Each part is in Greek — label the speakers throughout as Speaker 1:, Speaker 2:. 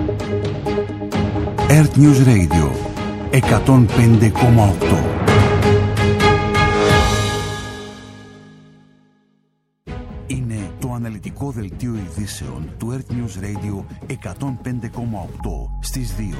Speaker 1: Earth News Radio 105,8. Είναι το αναλυτικό δελτίο ειδήσεων του Earth News Radio 105,8 στις 2.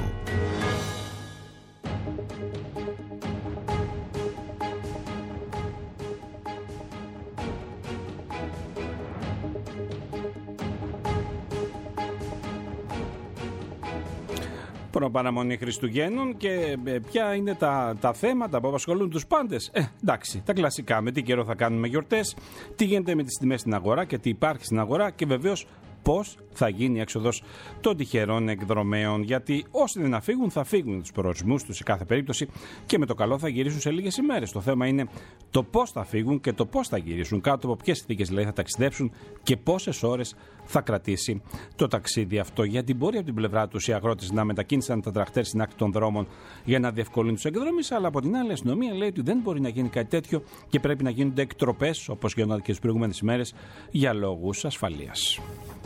Speaker 2: Παραμονή Χριστουγέννων και ποια είναι τα θέματα που απασχολούν τους πάντες. Εντάξει, τα κλασικά, με τι καιρό θα κάνουμε γιορτές, τι γίνεται με τις τιμές στην αγορά και τι υπάρχει στην αγορά και βεβαίως πώς θα γίνει η έξοδος των τυχερών εκδρομέων. Γιατί όσοι δεν φύγουν, θα φύγουν τους προορισμούς τους σε κάθε περίπτωση και με το καλό θα γυρίσουν σε λίγες ημέρες. Το θέμα είναι το πώς θα φύγουν και το πώς θα γυρίσουν, κάτω από ποιες συνθήκες δηλαδή θα ταξιδέψουν και πόσες ώρες θα κρατήσει το ταξίδι αυτό. Γιατί μπορεί από την πλευρά τους οι αγρότες να μετακίνησαν τα τρακτέρ στην άκρη των δρόμων για να διευκολύνουν τους εκδρομείς, αλλά από την άλλη η αστυνομία λέει ότι δεν μπορεί να γίνει κάτι τέτοιο και πρέπει να γίνονται εκτροπές, όπως γίνονταν και τις προηγούμενες ημέρες, για λόγους ασφαλείας.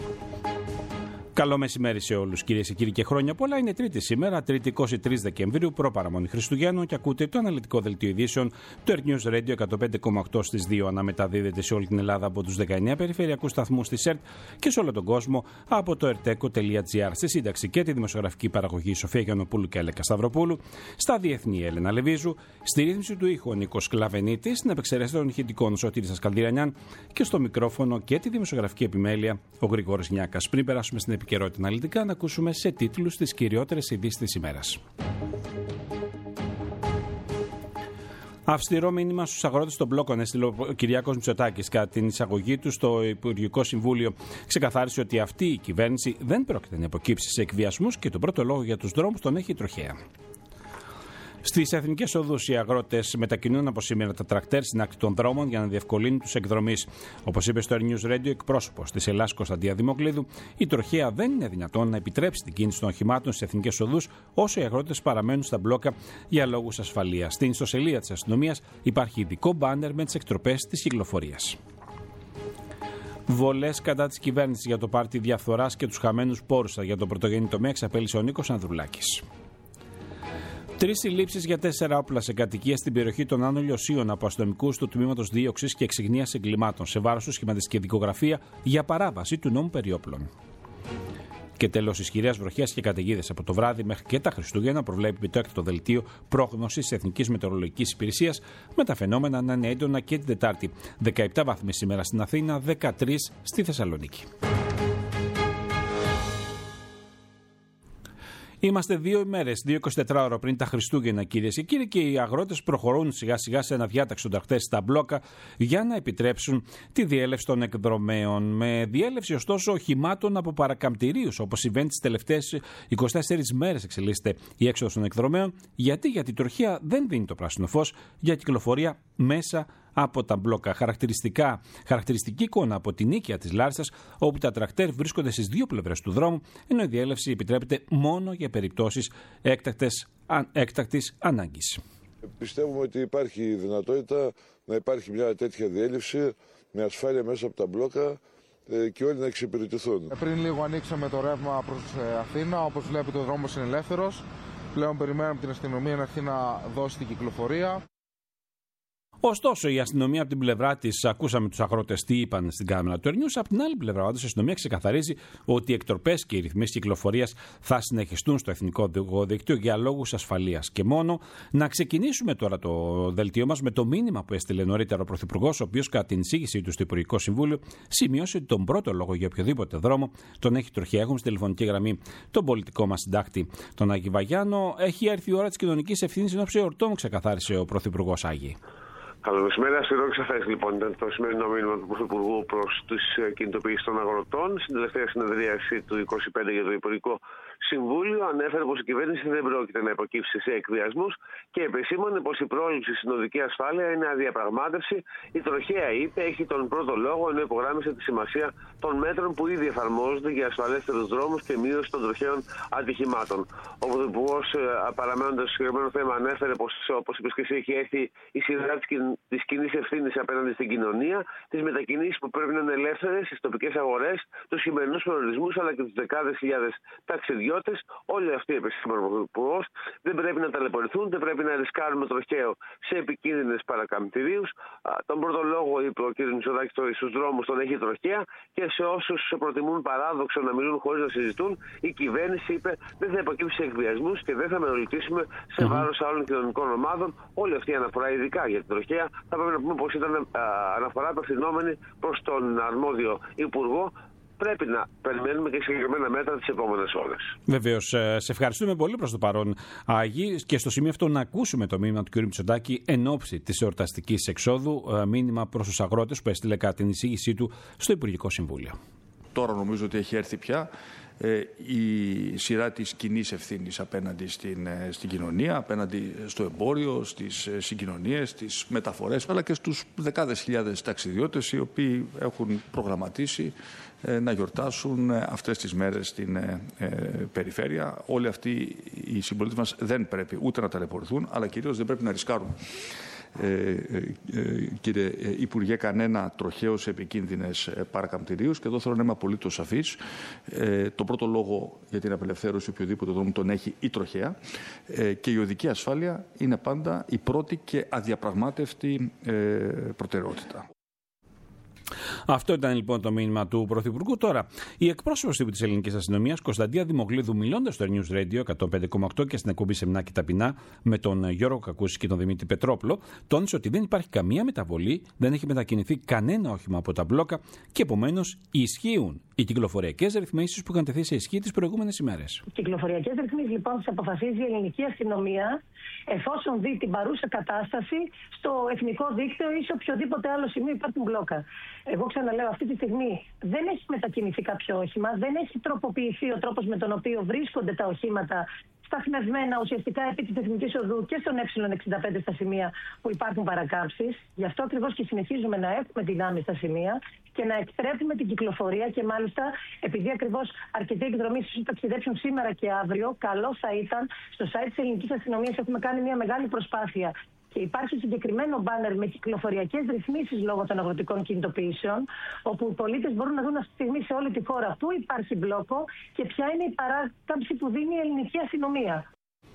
Speaker 2: Καλό μεσημέρι σε όλους, κυρίες και κύριοι, και χρόνια πολλά. Είναι Τρίτη σήμερα, Τρίτη 23 Δεκεμβρίου, προπαραμονή Χριστουγέννων, και ακούτε το αναλυτικό δελτίο ειδήσεων του Earth News Radio 105,8 στις 2. Αναμεταδίδεται σε όλη την Ελλάδα από τους 19 περιφερειακούς σταθμούς της ΕΡΤ και σε όλο τον κόσμο από το erteco.gr. Στη σύνταξη και τη δημοσιογραφική παραγωγή Σοφία Γιαννοπούλου και Αλέκα Σταυροπούλου, στα διεθνή Έλενα Λεβίζου, στη ρύθμιση του ήχου Νίκος Κλαβενίτης, στην επεξεργασία των ηχητικών Σωτήρης Καλδιρανιάν και στο μικρόφωνο και τη δημοσιογραφική επιμέλεια ο Γρηγόρης Νιάκας. Πριν περάσουμε στην επικαιρότητα αναλυτικά, να ακούσουμε σε τίτλους τις κυριότερες ειδήσεις της ημέρας. Αυστηρό μήνυμα στους αγρότες των μπλόκων έστειλε ο Κυριάκος Μητσοτάκης κατά την εισαγωγή του στο Υπουργικό Συμβούλιο. Ξεκαθάρισε ότι αυτή η κυβέρνηση δεν πρόκειται να υποκύψει σε εκβιασμούς και τον πρώτο λόγο για τους δρόμους τον έχει η τροχέα. Στις εθνικές οδούς οι αγρότες μετακινούν από σήμερα τα τρακτέρ στην άκρη των δρόμων για να διευκολύνουν τους εκδρομείς. Όπως είπε στο Earth News Radio εκπρόσωπος της Ελλάς Κωνσταντία Δημοκλίδου, η τροχέα δεν είναι δυνατόν να επιτρέψει την κίνηση των οχημάτων στις εθνικές οδούς όσο οι αγρότες παραμένουν στα μπλόκα για λόγους ασφαλείας. Στην ιστοσελίδα της αστυνομίας υπάρχει ειδικό μπάνερ με τις εκτροπές της κυκλοφορίας. Βολές κατά της κυβέρνησης για το πάρτι διαφθοράς και τους χαμένους πόρους για τον πρωτογενή τομέα, εξαπέλυσε ο Νίκος Ανδρουλάκης. 3 συλλήψεις για 4 όπλα σε κατοικία στην περιοχή των Άνω Λιωσίων από αστυνομικούς του Τμήματος Δίωξης και Εξυγνίας Εγκλημάτων σε βάρος του σχηματιστική δικογραφία για παράβαση του νόμου περί όπλων. Και τέλος, ισχυρές βροχές και καταιγίδες από το βράδυ μέχρι και τα Χριστούγεννα, προβλέπει το έκτακτο δελτίο πρόγνωσης της Εθνικής Μετεωρολογικής Υπηρεσίας, με τα φαινόμενα να είναι έντονα και την Τετάρτη. 17 βαθμοί σήμερα στην Αθήνα, 13 στη Θεσσαλονίκη. Είμαστε 2 ημέρες, 24 ώρα πριν τα Χριστούγεννα, κυρίες και κύριοι, και οι αγρότες προχωρούν σιγά σιγά σε αναδιάταξη των τρακτέρ στα μπλόκα για να επιτρέψουν τη διέλευση των εκδρομέων. Με διέλευση ωστόσο οχημάτων από παρακαμπτηρίους, όπως συμβαίνει τις τελευταίες 24 μέρες εξελίσσεται η έξοδος των εκδρομέων. Γιατί η τροχέα δεν δίνει το πράσινο φως για κυκλοφορία μέσα από τα μπλόκα. Χαρακτηριστική εικόνα από την οίκια της Λάρισσας, όπου τα τρακτέρ βρίσκονται στις 2 πλευρές του δρόμου, ενώ η διέλευση επιτρέπεται μόνο για περιπτώσεις έκτακτης ανάγκης.
Speaker 3: Πιστεύουμε ότι υπάρχει δυνατότητα να υπάρχει μια τέτοια διέλευση με ασφάλεια μέσα από τα μπλόκα και όλοι να εξυπηρετηθούν.
Speaker 4: Πριν λίγο ανοίξαμε το ρεύμα προς Αθήνα, όπως βλέπετε ο δρόμος είναι ελεύθερος. Πλέον περιμένουμε την αστυνομία να έρθει να δώσει την κυκλοφορία.
Speaker 2: Ωστόσο, η αστυνομία από την πλευρά της, ακούσαμε τους αγρότες τι είπαν στην κάμερα του Earth News. Από την άλλη πλευρά, η αστυνομία ξεκαθαρίζει ότι οι εκτροπές και οι ρυθμίσεις κυκλοφορίας θα συνεχιστούν στο εθνικό δίκτυο για λόγους ασφαλείας. Και μόνο να ξεκινήσουμε τώρα το δελτίο μας με το μήνυμα που έστειλε νωρίτερα ο Πρωθυπουργός, ο οποίος κατά την εισήγησή του στο Υπουργικό Συμβούλιο σημείωσε ότι τον πρώτο λόγο για οποιοδήποτε δρόμο τον έχει η τροχέα. Έχουμε στη τηλεφωνική γραμμή τον πολιτικό μας συντάκτη, τον Άγη Βαγιάνο. Έχει έρθει η ώρα της κοινωνικής ευθύνης εν ώψη εορτών, ξεκαθάρισε ο Πρωθυπουργός. Άγη.
Speaker 5: Καλό μεσημέρι. Ασυρώμενο ξεκαθαρίσει λοιπόν ήταν το σημερινό μήνυμα του Πρωθυπουργού προς τις κινητοποιήσεις των αγροτών. Στην τελευταία συνεδρίαση του 25 για το Υπουργικό Συμβούλιο ανέφερε πως η κυβέρνηση δεν πρόκειται να υποκύψει σε εκβιασμούς και επεσήμανε πως η πρόληψη στην οδική ασφάλεια είναι αδιαπραγμάτευση. Η τροχέα, είπε, έχει τον πρώτο λόγο, ενώ υπογράμμισε τη σημασία των μέτρων που ήδη εφαρμόζονται για ασφαλέστερους δρόμους και μείωση των τροχαίων ατυχημάτων. Ο Πρωθυπουργός, παραμένοντας στο συγκεκριμένο θέμα, ανέφερε πως, όπως είπε και εσύ, έχει έρθει η σειρά της της κοινής ευθύνης απέναντι στην κοινωνία, τις μετακινήσεις που πρέπει να είναι ελεύθερες στις τοπικές αγορές, τους σημερινούς προορισμούς αλλά και τους δεκάδες χιλιάδες ταξιδιώτες. Όλοι αυτοί επεσήμαναν ο Πρωθυπουργός. Δεν πρέπει να ταλαιπωρηθούν, δεν πρέπει να ρισκάρουμε τροχαίο σε επικίνδυνες παρακαμπτηρίους. Τον πρώτο λόγο, είπε ο κ. Μητσοτάκης, στους δρόμους τον έχει τροχαία και σε όσους προτιμούν παράδοξο να μιλούν χωρίς να συζητούν, η κυβέρνηση είπε δεν θα υποκύψει σε εκβιασμούς και δεν θα μεροληπτήσουμε σε βάρος άλλων κοινωνικών ομάδων. Όλη αυτή η αναφορά, ειδικά για την τροχαία, θα πρέπει να πούμε πως ήταν αναφορά απευθυνόμενη προς τον αρμόδιο Υπουργό. Πρέπει να περιμένουμε και συγκεκριμένα μέτρα τις επόμενες ώρες.
Speaker 2: Βεβαίως. Σε ευχαριστούμε πολύ προς το παρόν, Άγη, και στο σημείο αυτό να ακούσουμε το μήνυμα του κ. Μητσοτάκη εν ώψη της εορταστικής εξόδου, μήνυμα προς τους αγρότες που έστειλε κατά την εισήγησή του στο Υπουργικό Συμβούλιο.
Speaker 6: Τώρα νομίζω ότι έχει έρθει πια η σειρά της κοινής ευθύνης απέναντι στην κοινωνία, απέναντι στο εμπόριο, στις συγκοινωνίες, στις μεταφορές, αλλά και στους δεκάδες χιλιάδες ταξιδιώτες οι οποίοι έχουν προγραμματίσει να γιορτάσουν αυτές τις μέρες στην περιφέρεια. Όλοι αυτοί οι συμπολίτες μας δεν πρέπει ούτε να ταλαιπωρηθούν, αλλά κυρίως δεν πρέπει να ρισκάρουν. Κύριε Υπουργέ, κανένα τροχαίο σε επικίνδυνες παρακαμπτηρίους, και εδώ θέλω να είμαι απολύτως σαφής. Το πρώτο λόγο για την απελευθέρωση οποιοδήποτε δρόμου τον έχει η τροχαία, και η οδική ασφάλεια είναι πάντα η πρώτη και αδιαπραγμάτευτη προτεραιότητα.
Speaker 2: Αυτό ήταν λοιπόν το μήνυμα του Πρωθυπουργού. Τώρα, η εκπρόσωπος της ελληνικής αστυνομίας, Κωνσταντία Δημογλίδου, μιλώντας στο News Radio 105,8 και στην εκπομπή Σεμνά και Ταπεινά με τον Γιώργο Κακούση και τον Δημήτρη Πετρόπουλο, τόνισε ότι δεν υπάρχει καμία μεταβολή, δεν έχει μετακινηθεί κανένα όχημα από τα μπλόκα και επομένως ισχύουν οι κυκλοφοριακές ρυθμίσεις που είχαν τεθεί σε ισχύ τις προηγούμενες ημέρες.
Speaker 7: Οι κυκλοφοριακές ρυθμίσεις λοιπόν τις αποφασίζει η ελληνική αστυνομία εφόσον δει την παρούσα κατάσταση στο εθνικό δίκτυο ή σε οποιοδήποτε άλλο σημείο υπάρχουν μπλόκα. Εγώ ξαναλέω, αυτή τη στιγμή δεν έχει μετακινηθεί κάποιο όχημα, δεν έχει τροποποιηθεί ο τρόπος με τον οποίο βρίσκονται τα οχήματα σταθμευμένα ουσιαστικά επί της Εθνικής Οδού και στον Ε65 στα σημεία που υπάρχουν παρακάμψεις. Γι' αυτό ακριβώς και συνεχίζουμε να έχουμε δυνάμεις στα σημεία και να επιτρέπουμε την κυκλοφορία, και μάλιστα επειδή ακριβώς αρκετοί εκδρομείς ίσως ταξιδέψουν σήμερα και αύριο, καλό θα ήταν στο site της ελληνικής αστυνομίας έχουμε κάνει μια μεγάλη προσπάθεια. Και υπάρχει συγκεκριμένο μπάνερ με κυκλοφοριακές ρυθμίσεις λόγω των αγροτικών κινητοποιήσεων, όπου οι πολίτες μπορούν να δουν αυτή τη στιγμή σε όλη τη χώρα πού υπάρχει μπλόκο και ποια είναι η παράκαμψη που δίνει η ελληνική αστυνομία.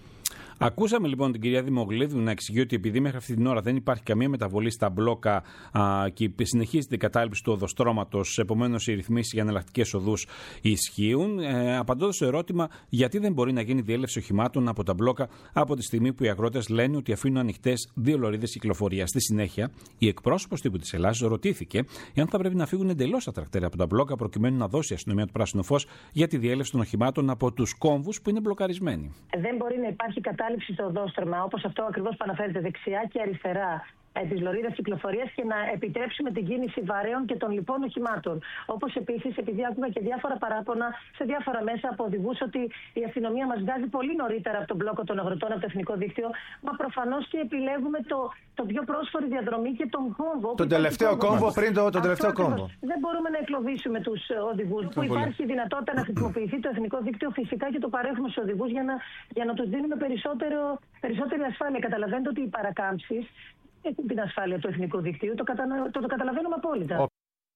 Speaker 2: Ακούσαμε λοιπόν την κυρία Δημογλίδου να εξηγεί ότι επειδή μέχρι αυτή την ώρα δεν υπάρχει καμία μεταβολή στα μπλόκα και συνεχίζεται η κατάληψη του οδοστρώματος, επομένως οι ρυθμίσεις για εναλλακτικές οδούς ισχύουν, απαντώντας στο ερώτημα γιατί δεν μπορεί να γίνει διέλευση οχημάτων από τα μπλόκα από τη στιγμή που οι αγρότες λένε ότι αφήνουν ανοιχτές 2 λωρίδες κυκλοφορίας. Στη συνέχεια, η εκπρόσωπος τύπου της Ελλάδας ρωτήθηκε εάν θα πρέπει να φύγουν εντελώς τα τρακτέρ από τα μπλόκα προκειμένου να δώσει η αστυνομία του πράσινο φως για τη διέλευση των οχημάτων από τους κόμβους που είναι μπλοκαρισμένοι.
Speaker 7: Δεν μπορεί να υπάρχει κατάληψη στο οδόστρωμα, όπως αυτό ακριβώς που αναφέρεται δεξιά και αριστερά της λωρίδας κυκλοφορίας, και να επιτρέψουμε την κίνηση βαρέων και των λοιπών οχημάτων. Όπως επίσης, επειδή άκουγα και διάφορα παράπονα σε διάφορα μέσα από οδηγούς ότι η αστυνομία μας βγάζει πολύ νωρίτερα από τον μπλόκο των αγροτών, από το εθνικό δίκτυο, μα προφανώς και επιλέγουμε το πιο πρόσφορη διαδρομή και τον κόμβο.
Speaker 8: Τον τελευταίο κόμβο πριν τον τελευταίο κόμβο.
Speaker 7: Δεν μπορούμε να εκλοβήσουμε τους οδηγούς. Που υπάρχει δυνατότητα να χρησιμοποιηθεί το εθνικό δίκτυο, φυσικά και το παρέχουμε στους οδηγούς για να τους δίνουμε περισσότερη ασφάλεια. Καταλαβαίνετε ότι οι παρακάμψεις έχουν την ασφάλεια του εθνικού δικτύου, το καταλαβαίνουμε απόλυτα.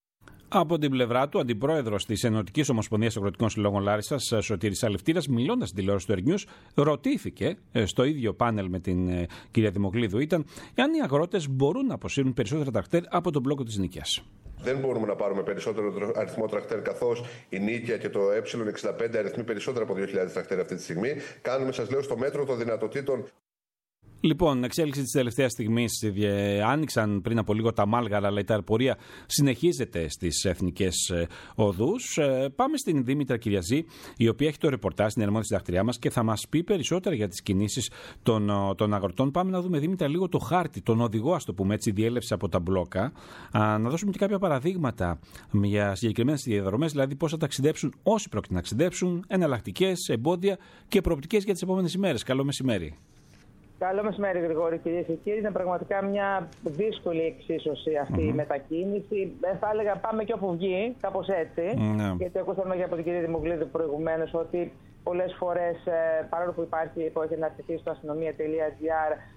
Speaker 2: Από την πλευρά του, αντιπρόεδρος της Ενωτικής Ομοσπονδίας Αγροτικών Συλλόγων Λάρισσας, Σωτήρης Αλευτήρας, μιλώντας στην τηλεόραση του Air News, ρωτήθηκε στο ίδιο πάνελ με την κυρία Δημογλίδου ήταν εάν οι αγρότες μπορούν να αποσύρουν περισσότερα τρακτέρ από τον μπλόκο της Νίκαιας.
Speaker 9: Δεν μπορούμε να πάρουμε περισσότερο αριθμό τρακτέρ, καθώς η Νίκαια και το Ε65 αριθμεί περισσότερα από 2.000 τρακτέρ αυτή τη στιγμή. Κάνουμε, σας λέω, στο μέτρο των δυνατοτήτων.
Speaker 2: Λοιπόν, εξέλιξη της τελευταίας στιγμής. Άνοιξαν πριν από λίγο τα Μάλγαρα, αλλά η ταλαιπωρία συνεχίζεται στις εθνικές οδούς. Πάμε στην Δήμητρα Κυριαζή, η οποία έχει το ρεπορτάζ στην αρμόδια συντακτριά μας και θα μας πει περισσότερα για τις κινήσεις των αγροτών. Πάμε να δούμε, Δήμητρα, λίγο το χάρτη, τον οδηγό, ας το πούμε έτσι, διέλευση από τα μπλόκα. Να δώσουμε και κάποια παραδείγματα για συγκεκριμένες διαδρομές, δηλαδή πώς θα ταξιδέψουν όσοι πρόκειται να ταξιδέψουν, εναλλακτικές, εμπόδια και προοπτικές για τις επόμενες ημέρες. Καλό μεσημέρι.
Speaker 10: Καλό μεσημέρι, Γρηγόρη, κυρίες και κύριοι. Είναι πραγματικά μια δύσκολη εξίσωση αυτή η μετακίνηση. Θα έλεγα πάμε και όπου βγει, κάπως έτσι. Γιατί ακούσαμε και από την κυρία Δημογλίδου προηγουμένως ότι πολλές φορές, παρόλο που υπάρχει υπόκειται να στηθεί στο αστυνομία.gr,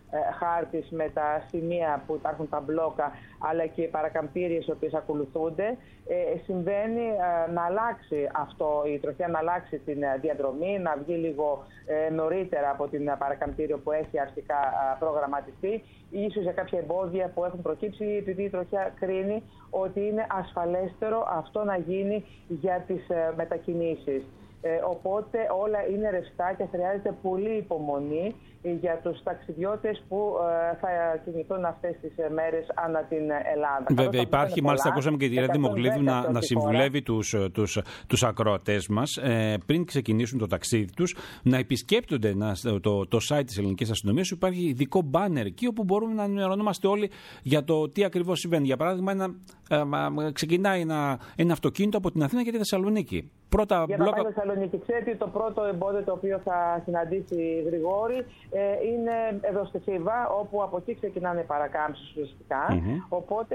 Speaker 10: χάρτης με τα σημεία που υπάρχουν τα μπλόκα, αλλά και οι παρακαμπτήριες οι οποίες ακολουθούνται, συμβαίνει να αλλάξει αυτό, η τροχιά να αλλάξει την διαδρομή, να βγει λίγο νωρίτερα από την παρακαμπτήριο που έχει αρχικά προγραμματιστεί, ίσως για κάποια εμπόδια που έχουν προκύψει, επειδή η τροχιά κρίνει ότι είναι ασφαλέστερο αυτό να γίνει για τις μετακινήσεις. Οπότε όλα είναι ρευστά και χρειάζεται πολύ υπομονή για τους ταξιδιώτες που θα κινηθούν αυτές τις μέρες ανά την Ελλάδα.
Speaker 2: Βέβαια υπάρχει, μάλιστα ακούσαμε και τη Ρέντι Δημοκλήδου να συμβουλεύει τους ακροατές μας πριν ξεκινήσουν το ταξίδι τους να επισκέπτονται το site της Ελληνικής Αστυνομίας. Υπάρχει ειδικό μπάνερ εκεί όπου μπορούμε να ενημερωνόμαστε όλοι για το τι ακριβώς συμβαίνει. Για παράδειγμα, ξεκινάει ένα αυτοκίνητο από την Αθήνα για τη Θεσσαλονίκη.
Speaker 10: Για να πάει Θεσσαλονίκη. Ξέρετε, το πρώτο εμπόδιο το οποίο θα συναντήσει η Γρηγόρη είναι εδώ στη Θήβα, όπου από εκεί ξεκινάνε οι παρακάμψεις ουσιαστικά. Οπότε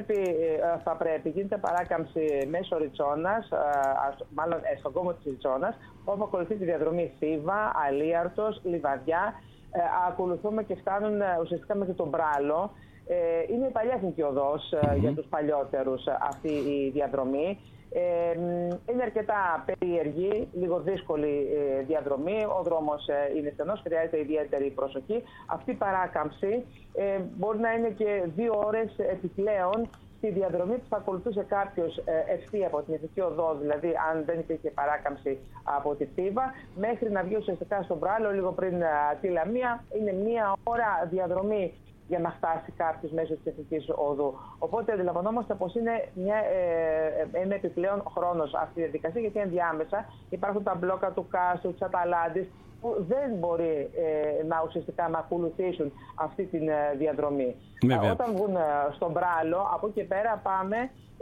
Speaker 10: θα πρέπει, γίνεται παράκαμψη μέσω Ριτσόνας, μάλλον στον κόμβο της Ριτσόνας, όπου ακολουθεί τη διαδρομή Θήβα, Αλίαρτος, Λιβαδιά. Ακολουθούμε και φτάνουν ουσιαστικά μέχρι τον Μπράλο. Είναι η παλιά εθνική οδός για τους παλιότερους αυτή η διαδρομή. Είναι αρκετά περίεργη, λίγο δύσκολη διαδρομή. Ο δρόμος είναι στενός, χρειάζεται ιδιαίτερη προσοχή. Αυτή η παράκαμψη μπορεί να είναι και 2 ώρες επιπλέον στη διαδρομή που θα ακολουθούσε κάποιος ευθεία από την εθνική οδό, δηλαδή αν δεν υπήρχε παράκαμψη από τη Θήβα, μέχρι να βγει ουσιαστικά στον Μπράλο λίγο πριν τη Λαμία. Είναι 1 ώρα διαδρομή για να φτάσει κάποιος μέσω της εθνικής οδού. Οπότε αντιλαμβανόμαστε πως είναι ένα επιπλέον χρόνος αυτή η διαδικασία, γιατί ενδιάμεσα υπάρχουν τα μπλόκα του Κάστρου, της Αταλάντης, που δεν μπορεί ουσιαστικά να ακολουθήσουν αυτή τη διαδρομή. Όταν βγουν στον Μπράλο, από εκεί πέρα πάμε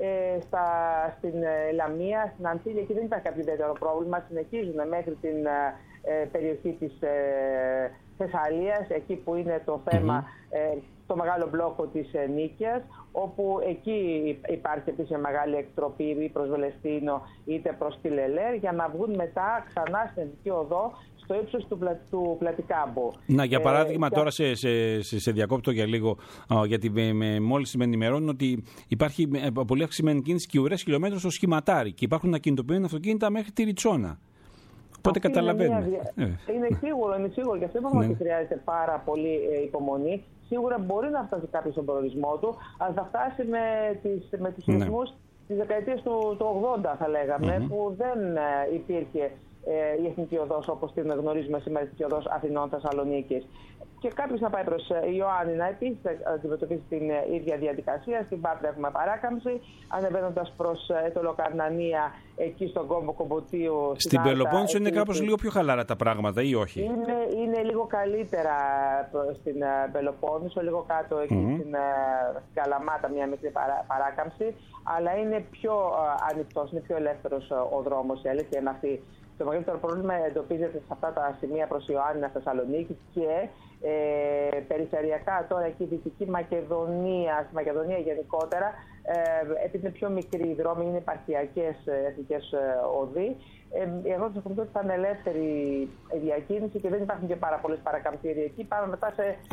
Speaker 10: στην Λαμία, στην Ανθήλια, εκεί δεν υπάρχει κάποιο ιδιαίτερο πρόβλημα. Συνεχίζουν μέχρι την περιοχή της Θεσσαλίας, εκεί που είναι το θέμα, το μεγάλο μπλόκο της Νίκαιας, όπου εκεί υπάρχει επίσης μεγάλη εκτροπή ή προς Βελεστίνο είτε προς τη Λελέρ, για να βγουν μετά ξανά στην Εθνική Οδό στο ύψος του Πλατικάμπου.
Speaker 2: Για παράδειγμα, τώρα σε διακόπτω για λίγο, γιατί μόλις με ενημερώνουν ότι υπάρχει πολύ αυξημένη κίνηση και ουρές χιλιόμετρους στο Σχηματάρι και υπάρχουν ακινητοποιημένα αυτοκίνητα μέχρι τη Ριτσόνα. Οπότε καταλαβαίνουμε.
Speaker 10: Είναι σίγουρο. Γι' αυτό είπαμε ότι χρειάζεται πάρα πολύ υπομονή. Σίγουρα μπορεί να φτάσει κάποιο στον προορισμό του, αλλά θα φτάσει με τους ρυθμούς της δεκαετίας του 80, θα λέγαμε, που δεν υπήρχε η Εθνική Οδός όπως την γνωρίζουμε σήμερα, η Εθνική Οδός Αθηνών-Θεσσαλονίκης. Και κάποιος να πάει προς Ιωάννινα, επίσης θα αντιμετωπίσει την ίδια διαδικασία. Στην Πάτρα έχουμε παράκαμψη. Ανεβαίνοντας προς Ετωλοκαρνανία, εκεί στον κόμβο Κομποτίου.
Speaker 2: Στην Πελοπόννησο είναι κάπως λίγο πιο χαλαρά τα πράγματα, ή όχι?
Speaker 10: Είναι λίγο καλύτερα στην Πελοπόννησο, λίγο κάτω εκεί στην Καλαμάτα, μια μικρή παράκαμψη. Αλλά είναι πιο ανοιχτός, είναι πιο ελεύθερος ο δρόμος, η αλήθεια είναι αυτή. Το μεγαλύτερο πρόβλημα εντοπίζεται σε αυτά τα σημεία προς Ιωάννινα, Θεσσαλονίκη και περιφερειακά τώρα εκεί Δυτική Μακεδονία, στη Μακεδονία γενικότερα, επειδή είναι πιο μικροί οι δρόμοι, είναι επαρχιακές εθνικές οδοί. Εγώ θα πω ότι θα είναι ελεύθερη η διακίνηση και δεν υπάρχουν και πάρα πολλές παρακαμπτήρια εκεί. Πάμε μετά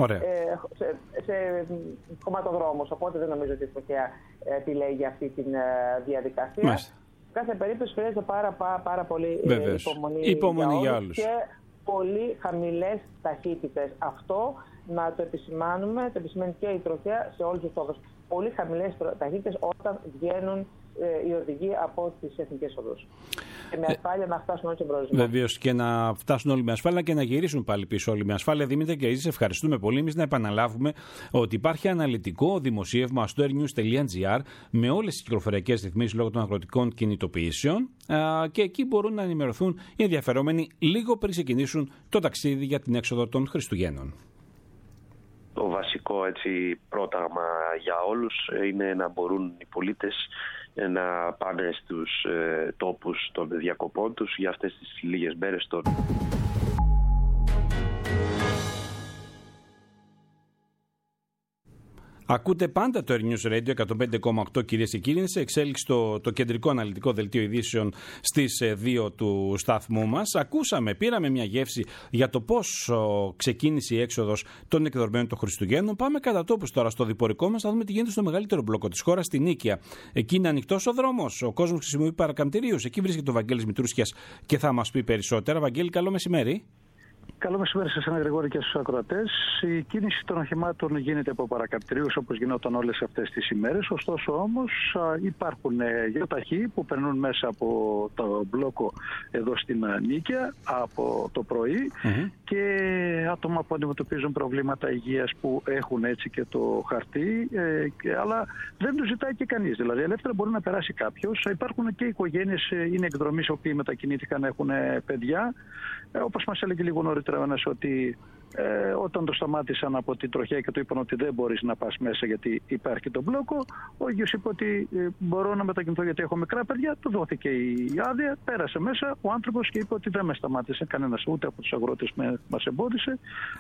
Speaker 10: σε κομματοδρόμους. Οπότε δεν νομίζω ότι η Τροχέα επιλέγει αυτή τη διαδικασία. Σε κάθε περίπτωση χρειάζεται πάρα πολύ υπομονή για όλους και πολύ χαμηλές ταχύτητες. Αυτό να το επισημάνουμε, το επισημαίνει και η Τροχέα σε όλους τους τόπους. Πολύ χαμηλές ταχύτητες όταν βγαίνουν οι οδηγοί από τις εθνικές οδούς. Και με ασφάλεια να φτάσουν όλοι στον προορισμό.
Speaker 2: Βεβαίως, και να φτάσουν όλοι με ασφάλεια και να γυρίσουν πάλι πίσω όλοι με ασφάλεια. Δημήτρη και εσείς, ευχαριστούμε πολύ. Εμείς να επαναλάβουμε ότι υπάρχει αναλυτικό δημοσίευμα στο airnews.gr με όλες τις κυκλοφοριακές ρυθμίσεις λόγω των αγροτικών κινητοποιήσεων και εκεί μπορούν να ενημερωθούν οι ενδιαφερόμενοι λίγο πριν ξεκινήσουν το ταξίδι για την έξοδο των Χριστουγέννων.
Speaker 11: Το βασικό πρόταγμα για όλους είναι να μπορούν οι πολίτες να πάνε στους τόπους των διακοπών τους για αυτές τις λίγες μέρες των...
Speaker 2: Ακούτε πάντα το Air News Radio 105,8, κυρίες και κύριοι. Είναι σε εξέλιξη το κεντρικό αναλυτικό δελτίο ειδήσεων στις 2 του σταθμού μας. Πήραμε μια γεύση για το πώς ξεκίνησε η έξοδος των εκδορμένων των Χριστουγέννων. Πάμε κατά τόπους τώρα στο διπορικό μας, να δούμε τι γίνεται στο μεγαλύτερο μπλόκο της χώρας, στην Νίκαια. Εκεί είναι ανοιχτός ο δρόμος, ο κόσμος χρησιμοποιεί παρακαμπτηρίους. Εκεί βρίσκεται ο Βαγγέλης Μητρούσιας και θα μας πει περισσότερα. Βαγγέλη, καλό μεσημέρι.
Speaker 12: Καλό μεσημέρι σε εσένα, Γρηγόρη, και στους ακροατές. Η κίνηση των οχημάτων γίνεται από παρακαμπτηρίους όπως γινόταν όλες αυτές τις ημέρες. Ωστόσο όμως υπάρχουν γεωταχή που περνούν μέσα από το μπλόκο εδώ στην Νίκαια από το πρωί και άτομα που αντιμετωπίζουν προβλήματα υγείας που έχουν έτσι και το χαρτί, αλλά δεν τους ζητάει και κανείς. Δηλαδή ελεύθερα μπορεί να περάσει κάποιος. Υπάρχουν και οικογένειες, είναι εκδρομείς οι οποίοι μετακινήθηκαν, έχουν παιδιά. Όπως μας έλεγε λίγο νωρίτερα ένας, ότι όταν το σταμάτησαν από την τροχιά και του είπαν ότι δεν μπορείς να πας μέσα γιατί υπάρχει το μπλόκο, ο ίδιος είπε ότι μπορώ να μετακινηθώ γιατί έχω μικρά παιδιά. Του δόθηκε η άδεια, πέρασε μέσα ο άνθρωπος και είπε ότι δεν με σταμάτησε κανένας, ούτε από τους αγρότες μας εμπόδισε.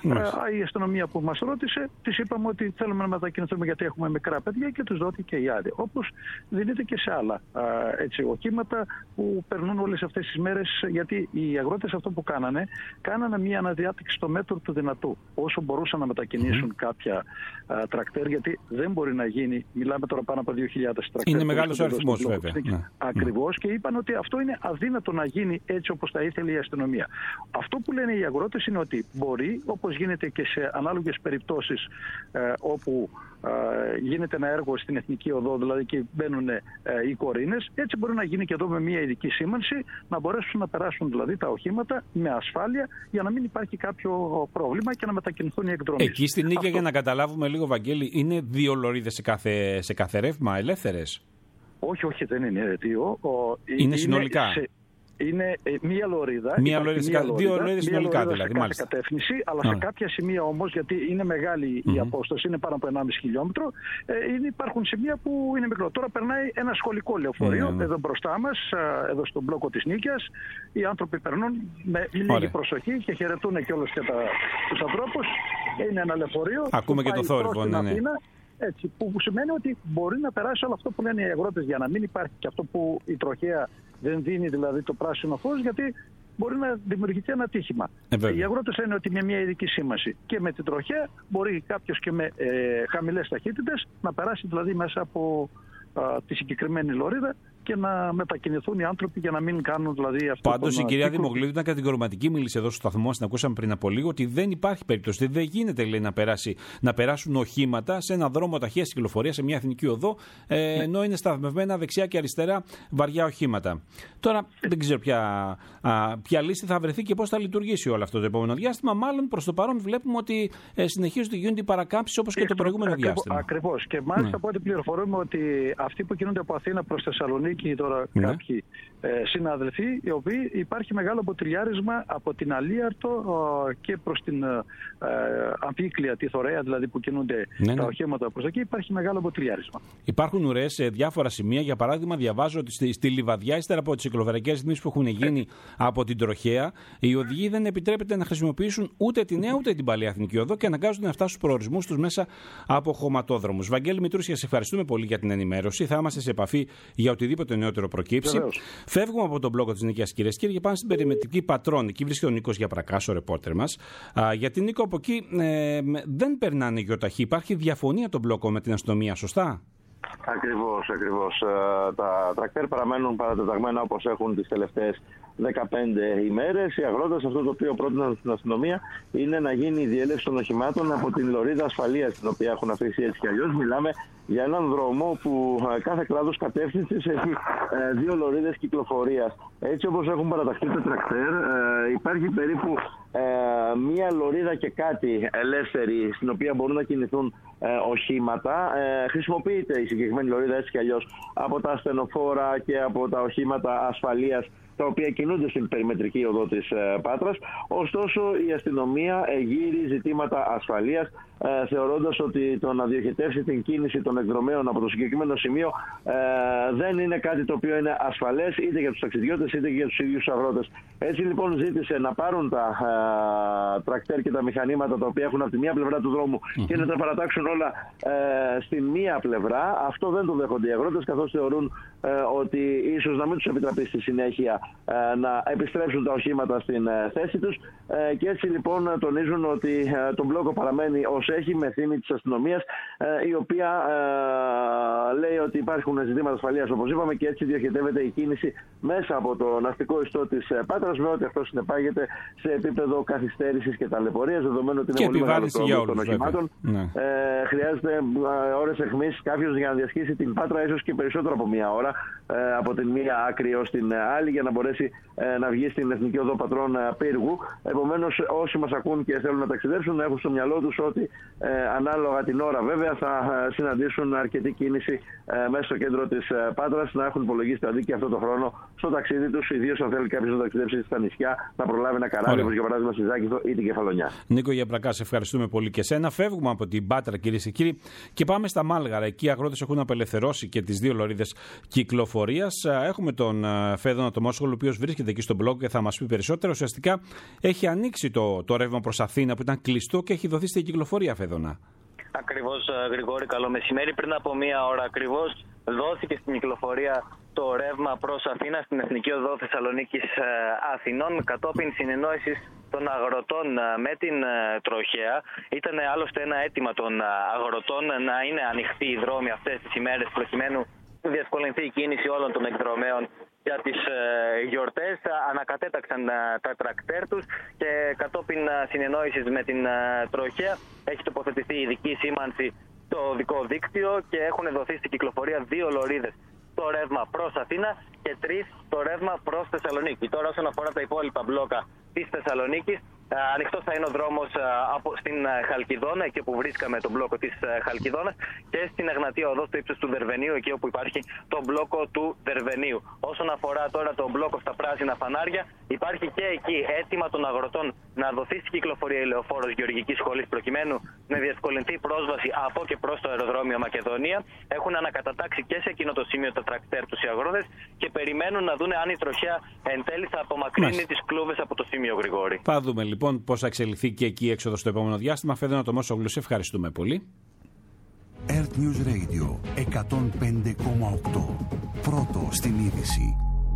Speaker 12: Η αστυνομία που μας ρώτησε, της είπαμε ότι θέλουμε να μετακινηθούμε γιατί έχουμε μικρά παιδιά και τους δόθηκε η άδεια. Όπως δίνεται και σε άλλα οχήματα που περνούν όλες αυτές τις μέρες, γιατί οι αγρότες αυτό που κάνανε μια αναδιάταξη στο μέτρο του δυνατού. Όσο μπορούσαν να μετακινήσουν κάποια τρακτέρ, γιατί δεν μπορεί να γίνει, μιλάμε τώρα πάνω από 2.000 τρακτέρ.
Speaker 2: Είναι μεγάλος ο αριθμός, βέβαια.
Speaker 12: Ακριβώς, και είπαν ότι αυτό είναι αδύνατο να γίνει έτσι όπως τα ήθελε η αστυνομία. Αυτό που λένε οι αγρότες είναι ότι μπορεί, όπως γίνεται και σε ανάλογες περιπτώσεις όπου γίνεται ένα έργο στην Εθνική Οδό, δηλαδή και μπαίνουν οι κορίνες, έτσι μπορεί να γίνει και εδώ με μια ειδική σήμανση, να μπορέσουν να περάσουν δηλαδή τα οχήματα με ασφάλεια για να μην υπάρχει κάποιο πρόβλημα και να μετακινηθούν οι εκδρομείς.
Speaker 2: Εκεί στην Νίκαια, για να καταλάβουμε λίγο, Βαγγέλη, είναι 2 λωρίδες σε κάθε ρεύμα, ελεύθερες?
Speaker 12: Όχι, δεν είναι 2.
Speaker 2: Είναι συνολικά.
Speaker 12: Είναι μία λωρίδα.
Speaker 2: Δύο λωρίδες συνολικά δηλαδή.
Speaker 12: Σε κάθε κατεύθυνση, αλλά σε κάποια σημεία όμως, γιατί είναι μεγάλη η απόσταση, είναι πάνω από 1,5 χιλιόμετρο, υπάρχουν σημεία που είναι μικρό. Τώρα περνάει ένα σχολικό λεωφορείο εδώ μπροστά μας, εδώ στον μπλόκο της Νίκαιας. Οι άνθρωποι περνούν με λίγη προσοχή και χαιρετούν και όλους και τους ανθρώπους. Είναι ένα λεωφορείο.
Speaker 2: Ακούμε και το θόρυβο, ναι.
Speaker 12: Έτσι, που σημαίνει ότι μπορεί να περάσει όλο αυτό που λένε οι αγρότες, για να μην υπάρχει και αυτό που η τροχέα δεν δίνει, δηλαδή το πράσινο φως, γιατί μπορεί να δημιουργηθεί ένα ατύχημα. Οι αγρότες λένε ότι με μια ειδική σήμανση και με την τροχέα μπορεί κάποιος και με χαμηλές ταχύτητες να περάσει δηλαδή μέσα από τη συγκεκριμένη λωρίδα και να μετακινηθούν οι άνθρωποι για να μην κάνουν δηλαδή αυτό.
Speaker 2: Πάντως η κυρία Δημογλίδου ήταν κατηγορηματική, μίλησε εδώ στο σταθμό μας, την ακούσαμε πριν από λίγο, ότι δεν υπάρχει περίπτωση, δεν γίνεται, λέει, να περάσουν οχήματα σε ένα δρόμο ταχείας κυκλοφορίας, σε μια εθνική οδό, ενώ είναι σταθμευμένα δεξιά και αριστερά βαριά οχήματα. Τώρα δεν ξέρω ποια λύση θα βρεθεί και πώς θα λειτουργήσει όλο αυτό το επόμενο διάστημα. Μάλλον προς το παρόν βλέπουμε ότι συνεχίζονται, γίνονται οι παρακάμψεις όπως και το προηγούμενο διάστημα.
Speaker 12: Ακριβώς. Και μάλιστα από ό,τι πληροφορούμε ότι αυτοί που κινούνται από Αθήνα προς Θεσσαλονίκη τώρα κάποιοι συνάδελφοι, οι οποίοι υπάρχει μεγάλο μποτιλιάρισμα από την Αλίαρτο και προς την Αμφίκλια, τη Θωρέα δηλαδή που κινούνται τα οχήματα προς εκεί, υπάρχει μεγάλο μποτιλιάρισμα.
Speaker 2: Υπάρχουν ουρές σε διάφορα σημεία. Για παράδειγμα, διαβάζω ότι στη Λιβαδιά, ύστερα από τις κυκλοφοριακές ρυθμίσεις που έχουν γίνει από την τροχέα, οι οδηγοί δεν επιτρέπεται να χρησιμοποιήσουν ούτε τη νέα ούτε την παλιά εθνική οδό και αναγκάζονται να φτάσουν στους προορισμούς τους μέσα από χωματόδρομους. Βαγγέλη Μητρούσια, σε ευχαριστούμε πολύ για την ενημέρωση. Θα είμαστε σε επαφή για οτιδήποτε νεότερο προκύψει. Φεύγουμε από τον μπλόκο της Νίκαιας, κυρίες και κύριοι, και πάμε στην περιμετρική Πατρών. Εκεί βρίσκεται ο Νίκος Γιαπρακάς, ο ρεπόρτερ μας. Γιατί, Νίκο, από εκεί δεν περνάνε γεωταχή. Υπάρχει διαφωνία τον μπλόκο με την αστυνομία, σωστά?
Speaker 13: Ακριβώς. Τα τρακτέρ παραμένουν παρατεταγμένα όπως έχουν τις τελευταίες 15 ημέρες. Οι αγρότες, αυτό το οποίο πρότειναν στην αστυνομία είναι να γίνει η διέλευση των οχημάτων από την λωρίδα ασφαλείας, την οποία έχουν αφήσει έτσι κι αλλιώς. Μιλάμε για έναν δρόμο που κάθε κλάδος κατεύθυνσης έχει 2 λωρίδες κυκλοφορίας. Έτσι όπως έχουν παραταχθεί τα τρακτέρ, υπάρχει περίπου μία λωρίδα και κάτι ελεύθερη, στην οποία μπορούν να κινηθούν οχήματα. Χρησιμοποιείται η συγκεκριμένη λωρίδα έτσι κι αλλιώς από τα ασθενοφόρα και από τα οχήματα ασφαλείας τα οποία κινούνται στην περιμετρική οδό της Πάτρας. Ωστόσο, η αστυνομία εγείρει ζητήματα ασφαλείας, θεωρώντας ότι το να διοχετεύσει την κίνηση των εκδρομέων από το συγκεκριμένο σημείο δεν είναι κάτι το οποίο είναι ασφαλές είτε για τους ταξιδιώτες είτε για τους ίδιους αγρότες. Έτσι λοιπόν ζήτησε να πάρουν τα τρακτέρ και τα μηχανήματα τα οποία έχουν από τη μία πλευρά του δρόμου και να τα παρατάξουν όλα στην μία πλευρά. Αυτό δεν το δέχονται οι αγρότες, καθώς θεωρούν ότι ίσως να μην τους επιτραπεί στη συνέχεια να επιστρέψουν τα οχήματα στην θέση τους, και έτσι λοιπόν τονίζουν ότι το μπλόκο παραμένει ως έχει, με ευθύνη της αστυνομίας, η οποία λέει ότι υπάρχουν ζητήματα ασφαλείας, όπως είπαμε, και έτσι διοχετεύεται η κίνηση μέσα από το ναυτικό ιστό της Πάτρας, με ό,τι αυτό συνεπάγεται σε επίπεδο καθυστέρησης και ταλαιπωρίας, δεδομένου ότι είναι πολύ μεγάλο το των οχημάτων. Χρειάζεται ώρες εχμής κάποιος για να διασχίσει την Πάτρα, ίσως και περισσότερο από μία ώρα, από την μία άκρη ως την άλλη, για να μπορέσει να βγει στην Εθνική Οδό Πατρών Πύργου. Επομένως, όσοι μας ακούν και θέλουν να ταξιδέψουν, να έχουν στο μυαλό τους ότι ανάλογα την ώρα βέβαια θα συναντήσουν αρκετή κίνηση μέσα στο κέντρο της Πάτρας, να έχουν υπολογίσει δηλαδή και αυτό το χρόνο στο ταξίδι τους, ιδίως αν θέλει κάποιος να ταξιδέψει στα νησιά, να προλάβει ένα καράβι, όπως για παράδειγμα στη Ζάκηθο ή την Κεφαλονιά.
Speaker 2: Νίκο Γιαπρακά, σε ευχαριστούμε πολύ και εσένα. Φεύγουμε από την Πάτρα, κυρίες και κύριοι, και πάμε στα Μάλγαρα. Εκεί οι αγρότες έχουν απελευθερώσει και τις 2 λωρίδες κυκλοφορίας. Έχουμε τον Φέδωνα Τομόσχολο, ο οποίος βρίσκεται εκεί στον blog και θα μας πει περισσότερο. Ουσιαστικά έχει ανοίξει το ρεύμα προς Αθήνα που ήταν κλειστό και έχει δοθεί στην κυκλοφορία, Φέδωνα.
Speaker 14: Ακριβώς, Γρηγόρη, καλό μεσημέρι. Πριν από 1 ώρα ακριβώς δόθηκε στην κυκλοφορία το ρεύμα προς Αθήνα στην Εθνική Οδό Θεσσαλονίκης Αθηνών, κατόπιν συνεννόησης των αγροτών με την τροχέα. Ήταν άλλωστε ένα αίτημα των αγροτών να είναι ανοιχτοί οι δρόμοι αυτές τις ημέρες, προκειμένου να διευκολυνθεί η κίνηση όλων των εκδρομέων για τις γιορτές. Ανακατέταξαν τα τρακτέρ τους και κατόπιν συνεννόησης με την τροχέα έχει τοποθετηθεί ειδική σήμανση στο οδικό δίκτυο και έχουν δοθεί στην κυκλοφορία 2 λωρίδες το ρεύμα προς Αθήνα και 3 το ρεύμα προς Θεσσαλονίκη. Τώρα, όσον αφορά τα υπόλοιπα μπλόκα της Θεσσαλονίκης, ανοιχτός θα είναι ο δρόμος στην Χαλκιδόνα, εκεί όπου βρίσκαμε τον μπλόκο της Χαλκιδόνας, και στην Εγνατία Οδό στο ύψος του Δερβενίου, εκεί όπου υπάρχει το μπλόκο του Δερβενίου. Όσον αφορά τώρα το μπλόκο στα πράσινα φανάρια, υπάρχει και εκεί αίτημα των αγροτών να δοθεί στην κυκλοφορία η λεωφόρος Γεωργικής Σχολής, προκειμένου να διευκολυνθεί η πρόσβαση από και προς το αεροδρόμιο Μακεδονία. Έχουν ανακατατάξει και σε εκείνο το σημείο τα τρακτέρ τους οι αγρότες και περιμένουν να δουν αν η τροχέα εν τέλει θα απομακρύνει τις κλούβες από το σημείο, Γρηγόρη.
Speaker 2: Θα δούμε λοιπόν πώς θα εξελιχθεί και εκεί η έξοδο στο επόμενο διάστημα. Φέδωνα Τομόσογλου, σε ευχαριστούμε πολύ.
Speaker 1: Earth News Radio 105,8. Πρώτο στην είδηση.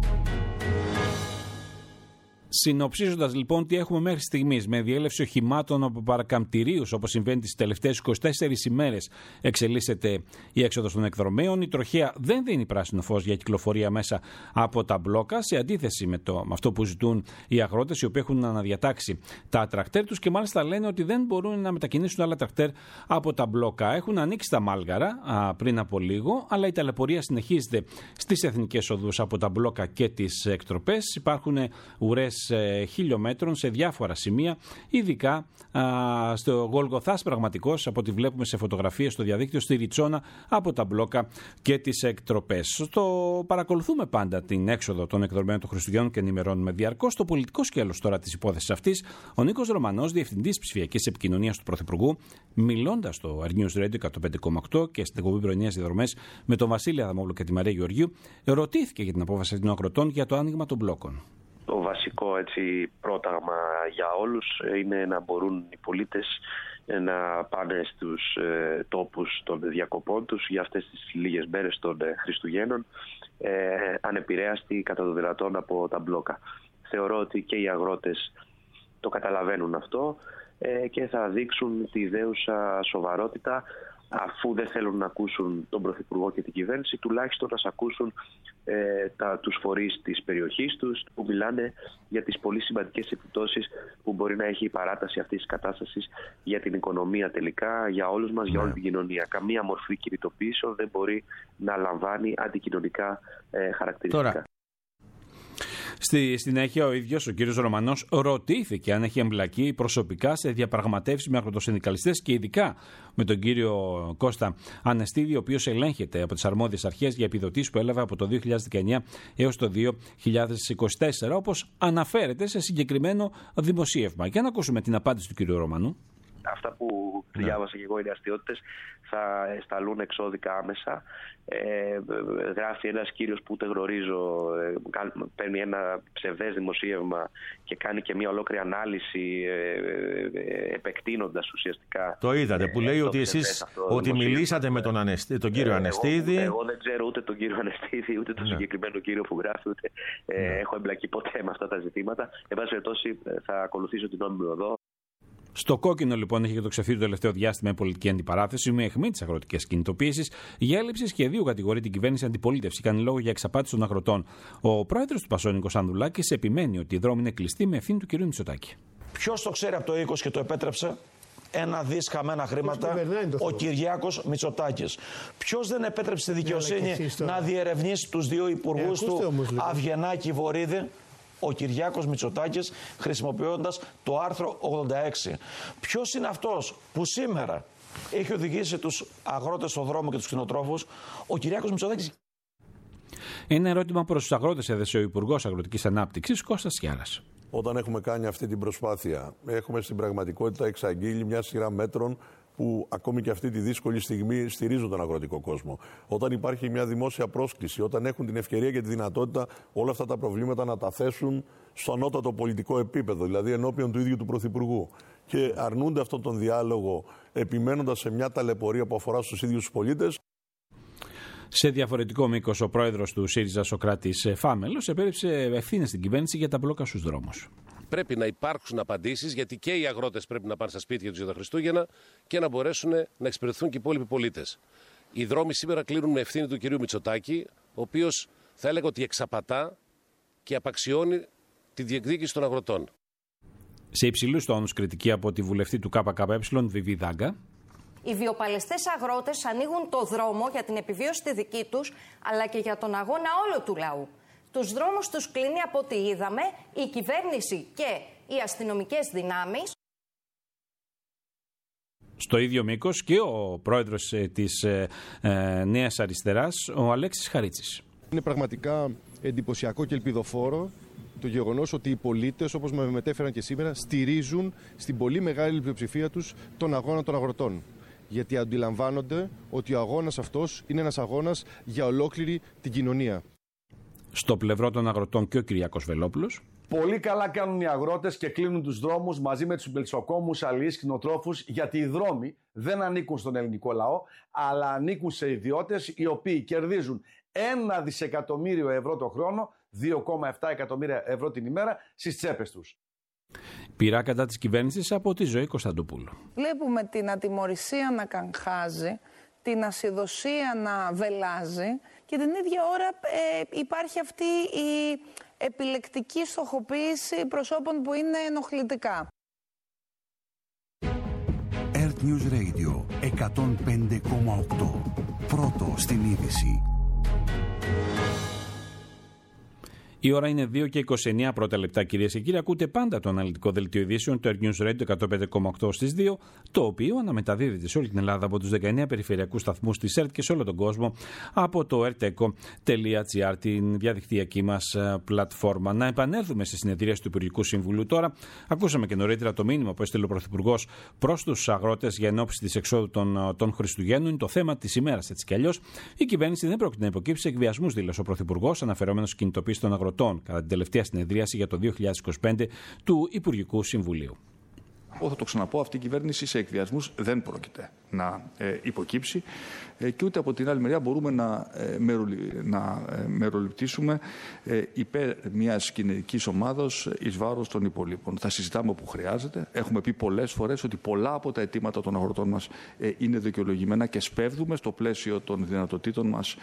Speaker 2: Συνοψίζοντας λοιπόν τι έχουμε μέχρι στιγμής, με διέλευση οχημάτων από παρακαμπτηρίους, όπως συμβαίνει τις τελευταίες 24 ημέρες, εξελίσσεται η έξοδος των εκδρομέων. Η τροχέα δεν δίνει πράσινο φως για κυκλοφορία μέσα από τα μπλόκα, σε αντίθεση με αυτό που ζητούν οι αγρότες, οι οποίοι έχουν αναδιατάξει τα τρακτέρ τους και μάλιστα λένε ότι δεν μπορούν να μετακινήσουν άλλα τρακτέρ από τα μπλόκα. Έχουν ανοίξει τα Μάλγαρα πριν από λίγο, αλλά η ταλαιπωρία συνεχίζεται στις εθνικές οδούς από τα μπλόκα και τις εκτροπές. Υπάρχουν ουρές χιλιόμετρων σε διάφορα σημεία, ειδικά στο Γολγοθάς, πραγματικός, από ό,τι βλέπουμε σε φωτογραφίες στο διαδίκτυο, στη Ριτσόνα, από τα μπλόκα και τις εκτροπές. Παρακολουθούμε πάντα την έξοδο των εκδρομένων των Χριστουγέννων και ενημερώνουμε διαρκώς. Στο πολιτικό σκέλος τώρα της υπόθεσης αυτής, ο Νίκος Ρωμανός, διευθυντής ψηφιακής επικοινωνίας του Πρωθυπουργού, μιλώντας στο News Radio 105,8 και στην εκπομπή Πρωινές Διαδρομές με τον Βασίλη Αδαμόπουλο και τη Μαρία Γεωργίου, ρωτήθηκε για την απόφαση των αγροτών για το άνοιγμα των μπλόκων.
Speaker 11: Το βασικό πρόταγμα για όλους είναι να μπορούν οι πολίτες να πάνε στους τόπους των διακοπών τους για αυτές τις λίγες μέρες των Χριστουγέννων ανεπηρέαστοι κατά το δυνατόν από τα μπλόκα. Θεωρώ ότι και οι αγρότες το καταλαβαίνουν αυτό και θα δείξουν τη ιδέουσα σοβαρότητα, αφού δεν θέλουν να ακούσουν τον Πρωθυπουργό και την κυβέρνηση, τουλάχιστον να ακούσουν τους φορείς της περιοχής τους, που μιλάνε για τις πολύ σημαντικές επιπτώσεις που μπορεί να έχει η παράταση αυτής της κατάστασης για την οικονομία τελικά, για όλους μας, για όλη την κοινωνία. Καμία μορφή κινητοποιήσεων δεν μπορεί να λαμβάνει αντικοινωνικά χαρακτηριστικά.
Speaker 2: Τώρα, Στη συνέχεια, ο ίδιος ο κύριος Ρωμανός ρωτήθηκε αν έχει εμπλακεί προσωπικά σε διαπραγματεύσεις με αγροτοσυνδικαλιστές και ειδικά με τον κύριο Κώστα Ανεστίδη, ο οποίος ελέγχεται από τις αρμόδιες αρχές για επιδοτήσεις που έλαβε από το 2019 έως το 2024, όπως αναφέρεται σε συγκεκριμένο δημοσίευμα. Για να ακούσουμε την απάντηση του κύριου Ρωμανού.
Speaker 11: Αυτά που διάβασα και εγώ είναι αστιότητες, θα σταλούν εξώδικα άμεσα. Γράφει ένας κύριος που ούτε γνωρίζω, παίρνει ένα ψευδές δημοσίευμα και κάνει και μια ολόκληρη ανάλυση επεκτείνοντας ουσιαστικά.
Speaker 15: Το είδατε που λέει ότι εσείς ότι μιλήσατε με τον κύριο Ανεστίδη.
Speaker 11: Εγώ δεν ξέρω ούτε τον κύριο Ανεστίδη ούτε τον συγκεκριμένο κύριο που γράφει, ούτε έχω εμπλακεί ποτέ με αυτά τα ζητήματα. Εν πάση περιπτώσει θα ακολουθήσω την νόμιμη οδό.
Speaker 2: Στο κόκκινο, λοιπόν, έχει κατοξευθεί το τελευταίο διάστημα η πολιτική αντιπαράθεση με αιχμή τις αγροτικές κινητοποίησεις. Για έλλειψη σχεδίου κατηγορεί την κυβέρνηση αντιπολίτευση. Κάνει λόγο για εξαπάτηση των αγροτών. Ο πρόεδρος του Πασό, Νίκος Ανδρουλάκης, επιμένει ότι η δρόμη είναι κλειστή με ευθύνη του κ. Μητσοτάκη.
Speaker 16: Ποιος το ξέρει από το 20 και το επέτρεψε? 1 δις χαμένα χρήματα, ο Κυριάκος Μητσοτάκης. Ποιος δεν επέτρεψε τη δικαιοσύνη να διερευνήσει τους 2 υπουργούς του, Αυγενάκη, Βορίδη? Ο Κυριάκος Μητσοτάκης, χρησιμοποιώντας το άρθρο 86. Ποιος είναι αυτός που σήμερα έχει οδηγήσει τους αγρότες στον δρόμο και τους κτηνοτρόφους? Ο Κυριάκος Μητσοτάκης.
Speaker 2: Ένα ερώτημα προς τους αγρότες έδεσε ο Υπουργός Αγροτικής Ανάπτυξης, Κώστας Σιάρας.
Speaker 17: Όταν έχουμε κάνει αυτή την προσπάθεια, έχουμε στην πραγματικότητα εξαγγείλει μια σειρά μέτρων που ακόμη και αυτή τη δύσκολη στιγμή στηρίζουν τον αγροτικό κόσμο. Όταν υπάρχει μια δημόσια πρόσκληση, όταν έχουν την ευκαιρία και τη δυνατότητα όλα αυτά τα προβλήματα να τα θέσουν στο ανώτατο πολιτικό επίπεδο, δηλαδή ενώπιον του ίδιου του Πρωθυπουργού, και αρνούνται αυτόν τον διάλογο επιμένοντας σε μια ταλαιπωρία που αφορά στους ίδιους τους πολίτες.
Speaker 2: Σε διαφορετικό μήκος, ο πρόεδρος του ΣΥΡΙΖΑ, Σωκράτης Φάμελος, επέριψε ευθύνες στην κυβέρνηση για τα μπλόκα στους δρόμους.
Speaker 18: Πρέπει να υπάρξουν απαντήσεις, γιατί και οι αγρότες πρέπει να πάνε στα σπίτια τους για τα Χριστούγεννα και να μπορέσουν να εξυπηρετηθούν και οι υπόλοιποι πολίτες. Οι δρόμοι σήμερα κλείνουν με ευθύνη του κυρίου Μητσοτάκη, ο οποίος θα έλεγα ότι εξαπατά και απαξιώνει τη διεκδίκηση των αγροτών.
Speaker 2: Σε υψηλούς τόνους κριτική από τη βουλευτή του ΚΚΕ, Βιβί Δάγκα.
Speaker 19: Οι βιοπαλαιστές αγρότες ανοίγουν το δρόμο για την επιβίωση τη δική τους, αλλά και για τον αγώνα όλου του λαού. Τους δρόμους τους κλείνει, από ό,τι είδαμε, η κυβέρνηση και οι αστυνομικές δυνάμεις.
Speaker 2: Στο ίδιο μήκος και ο πρόεδρος της Νέας Αριστεράς, ο Αλέξης Χαρίτσης.
Speaker 20: Είναι πραγματικά εντυπωσιακό και ελπιδοφόρο το γεγονός ότι οι πολίτες, όπως με μετέφεραν και σήμερα, στηρίζουν στην πολύ μεγάλη πλειοψηφία τους τον αγώνα των αγροτών. Γιατί αντιλαμβάνονται ότι ο αγώνας αυτός είναι ένας αγώνας για ολόκληρη την κοινωνία.
Speaker 2: Στο πλευρό των αγροτών και ο Κυριάκος Βελόπουλος.
Speaker 21: Πολύ καλά κάνουν οι αγρότες και κλείνουν τους δρόμους μαζί με τους μπελισσοκόμους, αλληλείς, κτηνοτρόφους, γιατί οι δρόμοι δεν ανήκουν στον ελληνικό λαό, αλλά ανήκουν σε ιδιώτες οι οποίοι κερδίζουν 1 δισεκατομμύριο ευρώ το χρόνο, 2,7 εκατομμύρια ευρώ την ημέρα, στις τσέπες τους.
Speaker 2: Πειρά κατά της κυβέρνησης από τη Ζωή Κωνσταντοπούλου.
Speaker 22: Βλέπουμε την ατιμωρησία να καγχάζει, την ασυδοσία να βελάζει και την ίδια ώρα υπάρχει αυτή η επιλεκτική στοχοποίηση προσώπων που είναι ενοχλητικά.
Speaker 1: Earth News Radio 105,8. Πρώτο στην είδηση.
Speaker 2: Η ώρα είναι 2 και 29 πρώτα λεπτά, κυρίες και κύριοι. Ακούτε πάντα το αναλυτικό δελτίο ειδήσεων, το Earth News Radio 105,8 στις 2, το οποίο αναμεταδίδεται σε όλη την Ελλάδα από τους 19 περιφερειακούς σταθμούς της ΕΡΤ και σε όλο τον κόσμο από το erteco.gr, την διαδικτυακή μας πλατφόρμα. Να επανέλθουμε στη συνεδρίαση του Υπουργικού Συμβουλίου τώρα. Ακούσαμε και νωρίτερα το μήνυμα που έστειλε ο Πρωθυπουργός προς τους αγρότες για ενόψει της εξόδου των Χριστουγέννων. Είναι το θέμα της ημέρας, έτσι κι αλλιώς. Η κυβέρνηση δεν πρόκειται να υποκύψει σε εκβιασμούς, δήλωσε ο Πρωθυπουργός, αναφερόμενος κινητοποίηση των αγροτών κατά την τελευταία συνεδρίαση για το 2025 του Υπουργικού Συμβουλίου.
Speaker 6: Εγώ θα το ξαναπώ, αυτή η κυβέρνηση σε εκβιασμούς δεν πρόκειται να υποκύψει και ούτε από την άλλη μεριά μπορούμε να μεροληπτήσουμε υπέρ μιας κοινωνικής ομάδας εις βάρος των υπολείπων. Θα συζητάμε όπου χρειάζεται. Έχουμε πει πολλές φορές ότι πολλά από τα αιτήματα των αγροτών μας είναι δικαιολογημένα και σπέβδουμε στο πλαίσιο των δυνατοτήτων μας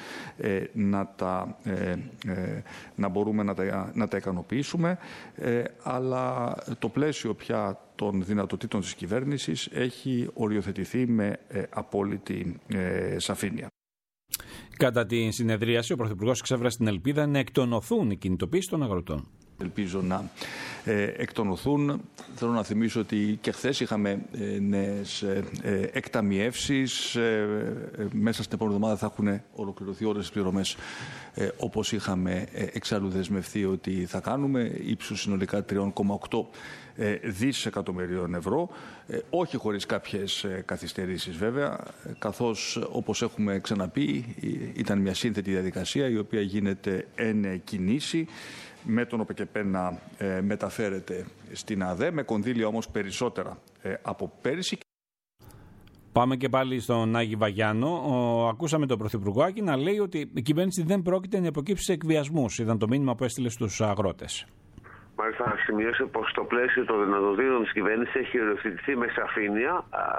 Speaker 6: να μπορούμε να τα ικανοποιήσουμε, αλλά το πλαίσιο πια των δυνατοτήτων της κυβέρνησης έχει οριοθετηθεί με απόλυτη σαφήνεια.
Speaker 2: Κατά τη συνεδρίαση, ο Πρωθυπουργός εξέφρασε την ελπίδα να εκτονωθούν οι κινητοποίησεις των αγροτών.
Speaker 6: Ελπίζω να εκτονωθούν. Θέλω να θυμίσω ότι και χθες είχαμε νέες εκταμιεύσεις. Μέσα στην επόμενη εβδομάδα θα έχουν ολοκληρωθεί όλες τις πληρωμές όπως είχαμε εξάλλου δεσμευθεί ότι θα κάνουμε, ύψους συνολικά 3,8 δισεκατομμυρίων ευρώ, όχι χωρίς κάποιες καθυστερήσεις βέβαια, καθώς όπως έχουμε ξαναπεί ήταν μια σύνθετη διαδικασία η οποία γίνεται εν κινήσει, με τον ΟΠΕΚΕΠΕ να μεταφέρεται στην ΑΔΕ, με κονδύλια όμως περισσότερα από πέρυσι.
Speaker 2: Πάμε και πάλι στον Άγη Βαγιάνο. Ακούσαμε τον Πρωθυπουργό Άκη να λέει ότι η κυβέρνηση δεν πρόκειται να υποκύψει σε εκβιασμούς. Ήταν το μήνυμα που έστειλε στους αγρότες.
Speaker 5: Μάλιστα, θα σημειώσω πως στο πλαίσιο των δυνατοτήτων της κυβέρνησης έχει οριοθετηθεί με σαφήνεια.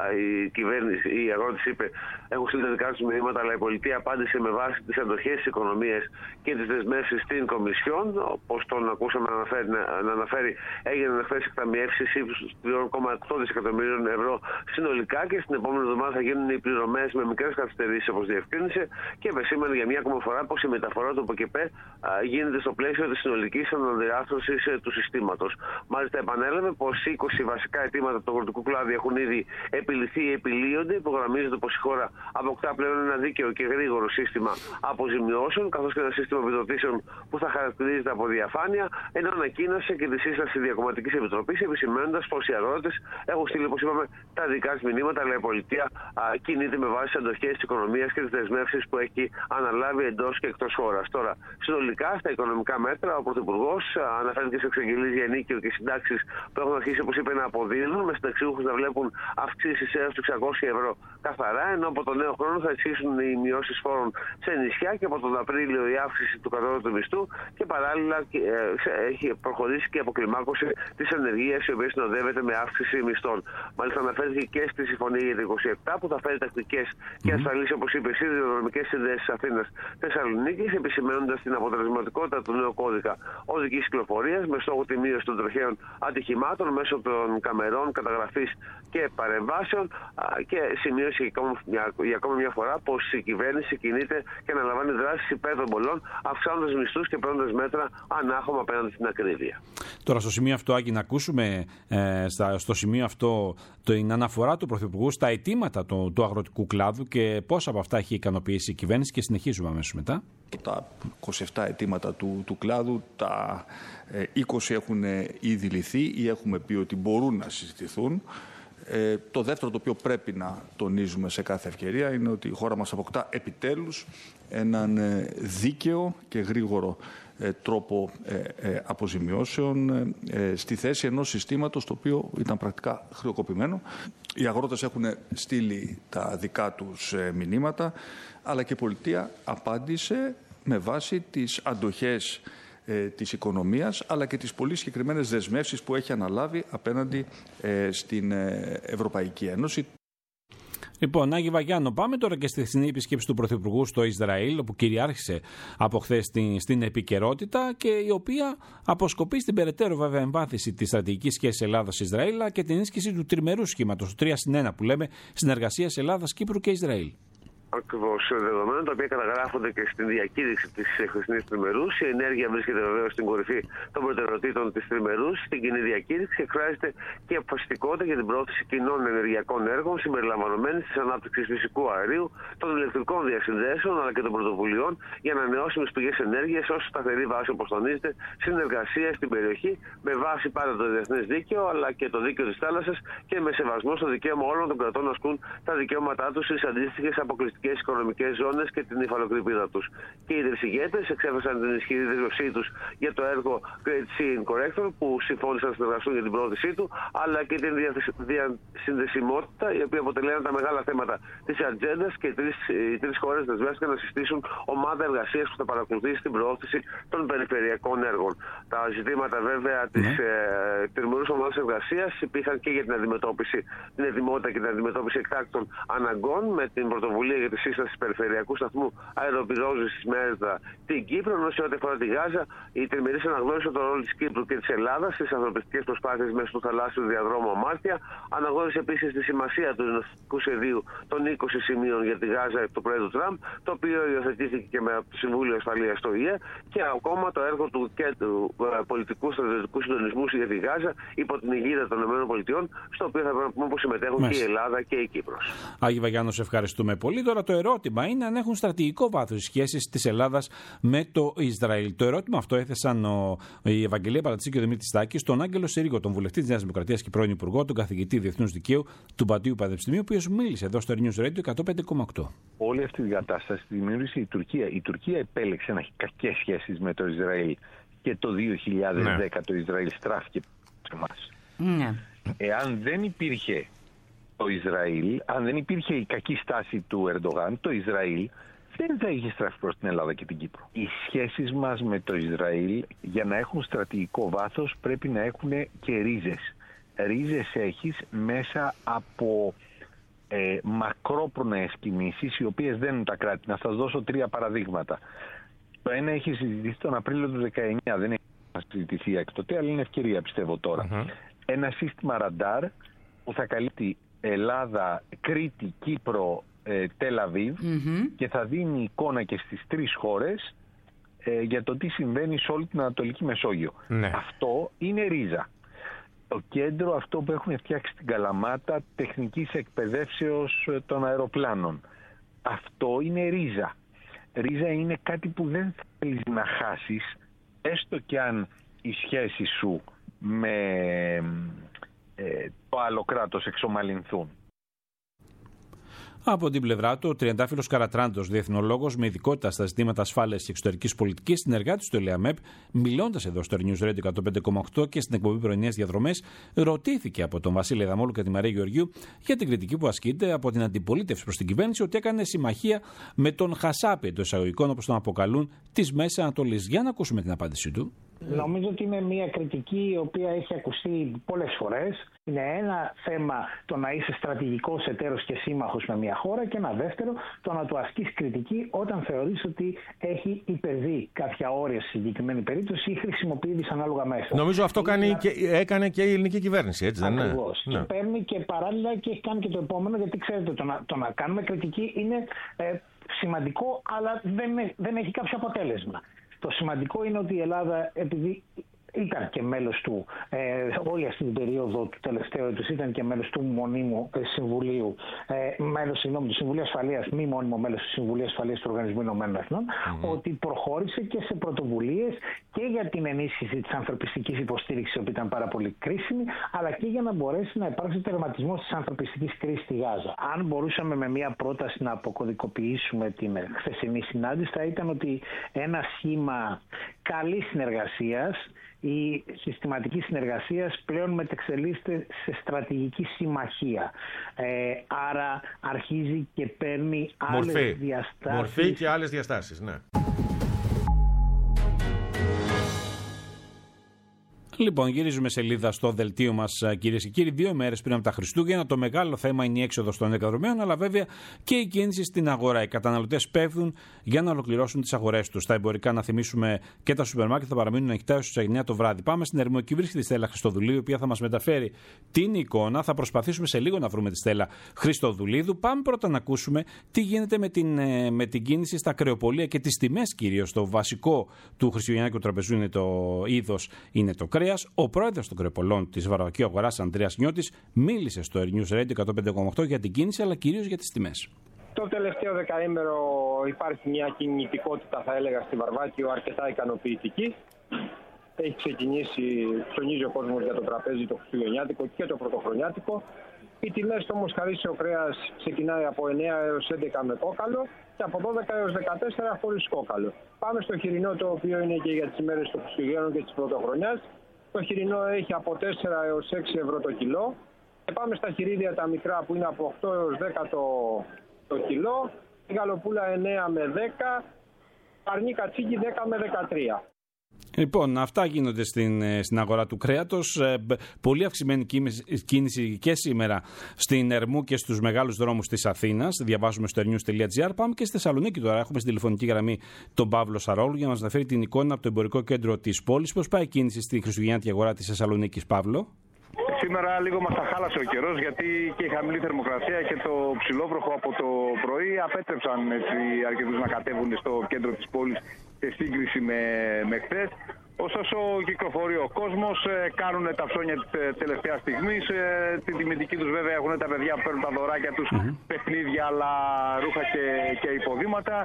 Speaker 5: Η αγρότης είπε: έχουν στείλει τα δικά τους μηνύματα, αλλά η πολιτεία απάντησε με βάση τις αντοχές της οικονομίας και τις δεσμεύσεις στην Κομισιόν. Όπως τον ακούσαμε να αναφέρει, έγιναν χθες εκταμιεύσεις ύψους 3,8 δισεκατομμυρίων ευρώ συνολικά και στην επόμενη εβδομάδα θα γίνουν οι πληρωμές με μικρές καθυστερήσεις, όπως διευκρίνησε, και επεσήμανε για μια ακόμα φορά πως η μεταφορά του ΟΠΕΚΕΠΕ γίνεται στο πλαίσιο της συνολικής αναδιάρθρωσης του συστήματος. Μάλιστα, επανέλαβε πως 20 βασικά αιτήματα του αγροτικού κλάδου έχουν ήδη επιληθεί ή επιλύονται. Υπογραμμίζεται πως η χώρα αποκτά πλέον ένα δίκαιο και γρήγορο σύστημα αποζημιώσεων, καθώς και ένα σύστημα επιδοτήσεων που θα χαρακτηρίζεται από διαφάνεια, ενώ ανακοίνωσε και τη σύσταση διακομματικής επιτροπής, επισημαίνοντας πως οι αγρότες έχουν στείλει, όπως είπαμε, τα δικά τους μηνύματα, αλλά η πολιτεία κινείται με βάση τις αντοχές της οικονομίας και τις δεσμεύσεις που έχει αναλάβει εντός και εκτός χώρας. Τώρα, συνολικά στα οικονομικά μέτρα, ο Πρωθυπουργός αναφέρθηκε σε εξαγγελίες για ενίκιο και συντάξεις που έχουν αρχίσει, όπως είπε, να αποδίδουν, με συνταξιούχους να βλέπουν αυξήσεις έως 600 ευρώ καθαρά, ενώ από τον νέο χρόνο θα ισχύσουν οι μειώσεις φόρων σε νησιά και από τον Απρίλιο η αύξηση του κατώτατου μισθού και παράλληλα έχει προχωρήσει και η αποκλιμάκωση της ανεργίας, η οποία συνοδεύεται με αύξηση μισθών. Μάλιστα, αναφέρθηκε και στη συμφωνία για το 27 που θα φέρει τακτικές και ασφαλείς, όπως είπε, σιδηροδρομικές συνδέσεις Αθήνας-Θεσσαλονίκης, επισημαίνοντας την αποτελεσματικότητα του νέου κώδικα οδικής κυκλοφορίας με στόχο τη μείωση των τροχαίων ατυχημάτων μέσω των καμερών καταγραφής και παρεμβάσεων, και σημείωσε για ακόμα μια φορά πως η κυβέρνηση κινείται και αναλαμβάνει δράσεις υπέρ των πολλών, αυξάνοντας μισθούς και παίρνοντας μέτρα ανάχωμα απέναντι στην ακρίβεια.
Speaker 2: Τώρα, στο σημείο αυτό, Άκη, να ακούσουμε στο σημείο αυτό την αναφορά του Πρωθυπουργού στα αιτήματα του αγροτικού κλάδου και πώς από αυτά έχει ικανοποιήσει η κυβέρνηση, και συνεχίζουμε αμέσως μετά.
Speaker 6: Τα 27 αιτήματα του κλάδου, τα 20 έχουν ήδη λυθεί ή έχουμε πει ότι μπορούν να συζητηθούν. Το δεύτερο, το οποίο πρέπει να τονίζουμε σε κάθε ευκαιρία, είναι ότι η χώρα μας αποκτά επιτέλους έναν δίκαιο και γρήγορο τρόπο αποζημιώσεων στη θέση ενός συστήματος το οποίο ήταν πρακτικά χρεοκοπημένο. Οι αγρότες έχουν στείλει τα δικά τους μηνύματα, αλλά και η πολιτεία απάντησε με βάση τις αντοχές της οικονομίας, αλλά και τις πολύ συγκεκριμένες δεσμεύσεις που έχει αναλάβει απέναντι στην Ευρωπαϊκή Ένωση.
Speaker 2: Λοιπόν, Άγη Βαγιάνο, πάμε τώρα και στη χθεσινή επισκέψη του Πρωθυπουργού στο Ισραήλ, όπου κυριάρχησε από χθες στην επικαιρότητα και η οποία αποσκοπεί στην περαιτέρω βέβαια εμβάθυνση της στρατηγικής σχέσης Ελλάδας-Ισραήλ και την ενίσχυση του τριμερού σχήματος, του 3+1 που λέμε, συνεργασίας Ελλάδας, Κύπρου και Ισραήλ.
Speaker 5: Ακριβώς, δεδομένα τα οποία καταγράφονται και στην διακήρυξη της χθεσινής τριμερούς. Η ενέργεια βρίσκεται βεβαίως στην κορυφή των προτεραιοτήτων της τριμερούς. Στην κοινή διακήρυξη εκφράζεται και αποφασιστικότητα για την πρόθεση κοινών ενεργειακών έργων συμπεριλαμβανομένης της ανάπτυξης φυσικού αερίου, των ηλεκτρικών διασυνδέσεων αλλά και των πρωτοβουλειών για ανανεώσιμες πηγές ενέργειας ως σταθερή βάση, όπως τονίζεται, συνεργασία στην περιοχή με βάση πάντα το διεθνές δίκαιο αλλά και το δίκαιο της θάλασσας και με σεβασμό στο δικαίωμα όλων των κρατών να ασκούν τα δικαιώματά τους στις αντίστοιχες αποκλειστικές οικονομικές ζώνες και την υφαλοκρηπίδα τους. Και οι ηγέτες εξέφρασαν την ισχυρή δήλωσή τους για το έργο Great Sea Corrector που συμφώνησαν να συνεργαστούν για την πρόθεσή του, αλλά και την διασυνδεσιμότητα, η οποία αποτελεί ένα από τα μεγάλα θέματα της ατζέντας, και οι τρεις χώρες δεσμεύτηκαν να συστήσουν ομάδα εργασίας που θα παρακολουθήσει την προώθηση των περιφερειακών έργων. Τα ζητήματα βέβαια της τριμερούς ομάδας εργασίας υπήρχαν και για την αντιμετώπιση, την ετοιμότητα και την αντιμετώπιση εκτάκτων αναγκών, με την πρωτοβουλία για τη σύσταση περιφερειακού σταθμού αεροπυρόζησης της ΜΕΡΤΑ την Κύπρο, ενώ σε ό,τι αφορά τη Γάζα, η τριμερής αναγνώρισε τον ρόλο της Κύπρου και της Ελλάδας στις ανθρωπιστικές προσπάθειες μέσω του θαλάσσιου διαδρόμου Αμάρτια. Αναγνώρισε επίσης τη σημασία του ειρηνευτικού σχεδίου των 20 σημείων για τη Γάζα του Πρόεδρου Τραμπ, το οποίο υιοθετήθηκε και με το Συμβούλιο Ασφαλείας στο ΙΕ, και ακόμα το έργο του Κέντρου Πολιτικού Στρατιωτικού Συντονισμού για τη Γάζα υπό την αιγίδα των ΗΠΑ, στο οποίο θα πρέπει να πούμε πως συμμετέχουν και η Ελλάδα και η Κύπρος.
Speaker 2: Άγιε Βαγιάννο, σε ευχαριστούμε πολύ. Τώρα το ερώτημα είναι αν έχουν στρατηγικό βάθος οι σχέσεις της Ελλάδας με το Ισραήλ. Το ερώτημα αυτό έθεσαν η Ευαγγελία Παλατσή και ο Δημήτρης Στάκης στον Άγγελο Συρίγο, τον βουλευτή της Νέας Δημοκρατίας και πρώην Υπουργό, τον καθηγητή Διεθνούς Δικαίου του Παντίου Πανεπιστημίου, ο οποίος μίλησε εδώ στο News Radio 105,8.
Speaker 3: Όλη αυτή την κατάσταση τη δημιούργησε η Τουρκία. Η Τουρκία επέλεξε να έχει κακές σχέσεις με το Ισραήλ και το 2010 το Ισραήλ στράφηκε σε εμάς. Εάν δεν υπήρχε το Ισραήλ, αν δεν υπήρχε η κακή στάση του Ερντογάν, το Ισραήλ δεν θα είχε στραφεί προς την Ελλάδα και την Κύπρο. Οι σχέσεις μας με το Ισραήλ, για να έχουν στρατηγικό βάθος, πρέπει να έχουν και ρίζες. Ρίζες έχεις μέσα από μακρόπνοες κινήσεις, οι οποίες δένουν τα κράτη. Να σας δώσω 3 παραδείγματα. Το ένα έχει συζητηθεί τον Απρίλιο του 2019, δεν έχει συζητηθεί εκ τότε, αλλά είναι ευκαιρία πιστεύω τώρα. Ένα σύστημα ραντάρ που θα καλύπτει Ελλάδα, Κρήτη, Κύπρο, Τελ-Αβίβ και θα δίνει εικόνα και στις 3 χώρες για το τι συμβαίνει σε όλη την Ανατολική Μεσόγειο. Αυτό είναι ρίζα. Το κέντρο αυτό που έχουν φτιάξει στην Καλαμάτα τεχνικής εκπαιδεύσεως των αεροπλάνων, αυτό είναι ρίζα. Ρίζα είναι κάτι που δεν θέλεις να χάσεις, έστω και αν οι σχέσεις σου με το άλλο κράτος εξομαλυνθούν.
Speaker 2: Από την πλευρά του, ο Τριαντάφυλλος Καρατράντος, διεθνολόγος με ειδικότητα στα ζητήματα ασφάλειας και εξωτερικής πολιτικής, συνεργάτης του ΕΛΕΑΜΕΠ, μιλώντας εδώ στο News Radio 105,8 και στην εκπομπή Πρωινές Διαδρομές, ρωτήθηκε από τον Βασίλη Αδαμόλου και τη Μαρία Γεωργίου για την κριτική που ασκείται από την αντιπολίτευση προς την κυβέρνηση ότι έκανε συμμαχία με τον Χασάπη εντός εισαγωγικών, όπως τον αποκαλούν, της Μέσης Ανατολής. Για να ακούσουμε την απάντησή του.
Speaker 4: Νομίζω ότι είναι μια κριτική η οποία έχει ακουστεί πολλές φορές. Είναι ένα θέμα το να είσαι στρατηγικός εταίρος και σύμμαχος με μια χώρα και ένα δεύτερο το να του ασκείς κριτική όταν θεωρείς ότι έχει υπερβεί κάποια όρια στη συγκεκριμένη περίπτωση ή χρησιμοποιεί δυσανάλογα μέσα.
Speaker 15: Νομίζω αυτό έκανε και η ελληνική κυβέρνηση, έτσι δεν είναι?
Speaker 4: Ακριβώς. Και παίρνει και παράλληλα και έχει κάνει και το επόμενο, γιατί ξέρετε το να κάνουμε κριτική είναι σημαντικό, αλλά δεν έχει κάποιο αποτέλεσμα. Το σημαντικό είναι ότι η Ελλάδα, επειδή ήταν και μέλος του, όλη αυτή την περίοδο του τελευταίου έτους ήταν και μέλος του μονίμου Συμβουλίου, του Συμβουλίου Ασφαλείας, μη μόνιμο μέλος του Συμβουλίου Ασφαλείας του Οργανισμού Ηνωμένων Εθνών, ότι προχώρησε και σε πρωτοβουλίες και για την ενίσχυση της ανθρωπιστικής υποστήριξης, που ήταν πάρα πολύ κρίσιμη, αλλά και για να μπορέσει να υπάρξει τερματισμός της ανθρωπιστικής κρίσης στη Γάζα. Αν μπορούσαμε με μια πρόταση να αποκωδικοποιήσουμε την χθεσινή συνάντηση, θα ήταν ότι ένα σχήμα καλής συνεργασίας, η συστηματική συνεργασία πλέον μετεξελίσσεται σε στρατηγική συμμαχία. Άρα αρχίζει και παίρνει άλλες διαστάσεις.
Speaker 15: Μορφή και άλλες διαστάσεις, ναι.
Speaker 2: Λοιπόν, γυρίζουμε σελίδα στο δελτίο μας, κυρίες και κύριοι. 2 μέρες πριν από τα Χριστούγεννα, το μεγάλο θέμα είναι η έξοδος των εγκαδρομένων, αλλά βέβαια και η κίνηση στην αγορά. Οι καταναλωτές πέφτουν για να ολοκληρώσουν τις αγορές τους. Τα εμπορικά, να θυμίσουμε, και τα σούπερ μάρκετ θα παραμείνουν ανοιχτά έως τις 9 το βράδυ. Πάμε στην Ερμό. Εκεί βρίσκεται η Στέλλα Χριστοδουλίδου, η οποία θα μας μεταφέρει την εικόνα. Θα προσπαθήσουμε σε λίγο να βρούμε τη Στέλλα Χριστοδουλίδου. Πάμε πρώτα να ακούσουμε τι γίνεται με την κίνηση στα κρεοπολία και τις τιμές κυρίως. Το βασικό του χριστουγεννιάτικου τραπεζού είναι το είδος, είναι το κρέας. Ο πρόεδρος των κρεοπολών της Βαρβακίου Αγοράς, Ανδρέας Νιώτης, μίλησε στο News Radio 105,8 για την κίνηση, αλλά κυρίως για τις τιμές.
Speaker 23: Το τελευταίο δεκαήμερο υπάρχει μια κινητικότητα, θα έλεγα, στη Βαρβάκιο αρκετά ικανοποιητική. Έχει ξεκινήσει, ψωνίζει ο κόσμος για το τραπέζι το χριστουγεννιάτικο και το πρωτοχρονιάτικο. Οι τιμές όμως χαρίσιο κρέας ξεκινάει από 9 έως 11 με κόκαλο και από 12 έως 14 χωρίς κόκαλο. Πάμε στο χοιρινό, το οποίο είναι και για τις ημέρες των Χριστουγέννων και της Πρωτοχρονιάς. Το χοιρινό έχει από 4 έως 6 ευρώ το κιλό. Και πάμε στα χειρίδια τα μικρά που είναι από 8 έως 10 το κιλό. Η γαλοπούλα 9 με 10. Αρνί κατσίκι 10 με 13.
Speaker 2: Λοιπόν, αυτά γίνονται στην αγορά του κρέατος. Πολύ αυξημένη κίνηση και σήμερα στην Ερμού και στους μεγάλους δρόμους της Αθήνας. Διαβάζουμε στο ernews.gr. Πάμε και στη Θεσσαλονίκη τώρα. Έχουμε στη τηλεφωνική γραμμή τον Παύλο Σαρόγλου για να μας αναφέρει την εικόνα από το εμπορικό κέντρο της πόλης. Πώς πάει η κίνηση στη χριστουγεννιάτικη αγορά της Θεσσαλονίκης, Παύλο?
Speaker 7: Σήμερα λίγο μας τα χάλασε ο καιρός, γιατί και η χαμηλή θερμοκρασία και το ψηλόβροχο από το πρωί απέτρεψαν αρκετούς να κατέβουν στο κέντρο της πόλης σε σύγκριση με χθες. Ωστόσο, κυκλοφορεί ο κόσμος, κάνουν τα ψώνια της τελευταίας στιγμής. Την τιμητική τους βέβαια έχουν τα παιδιά που παίρνουν τα δωράκια τους, παιχνίδια, αλλά ρούχα και υποδήματα.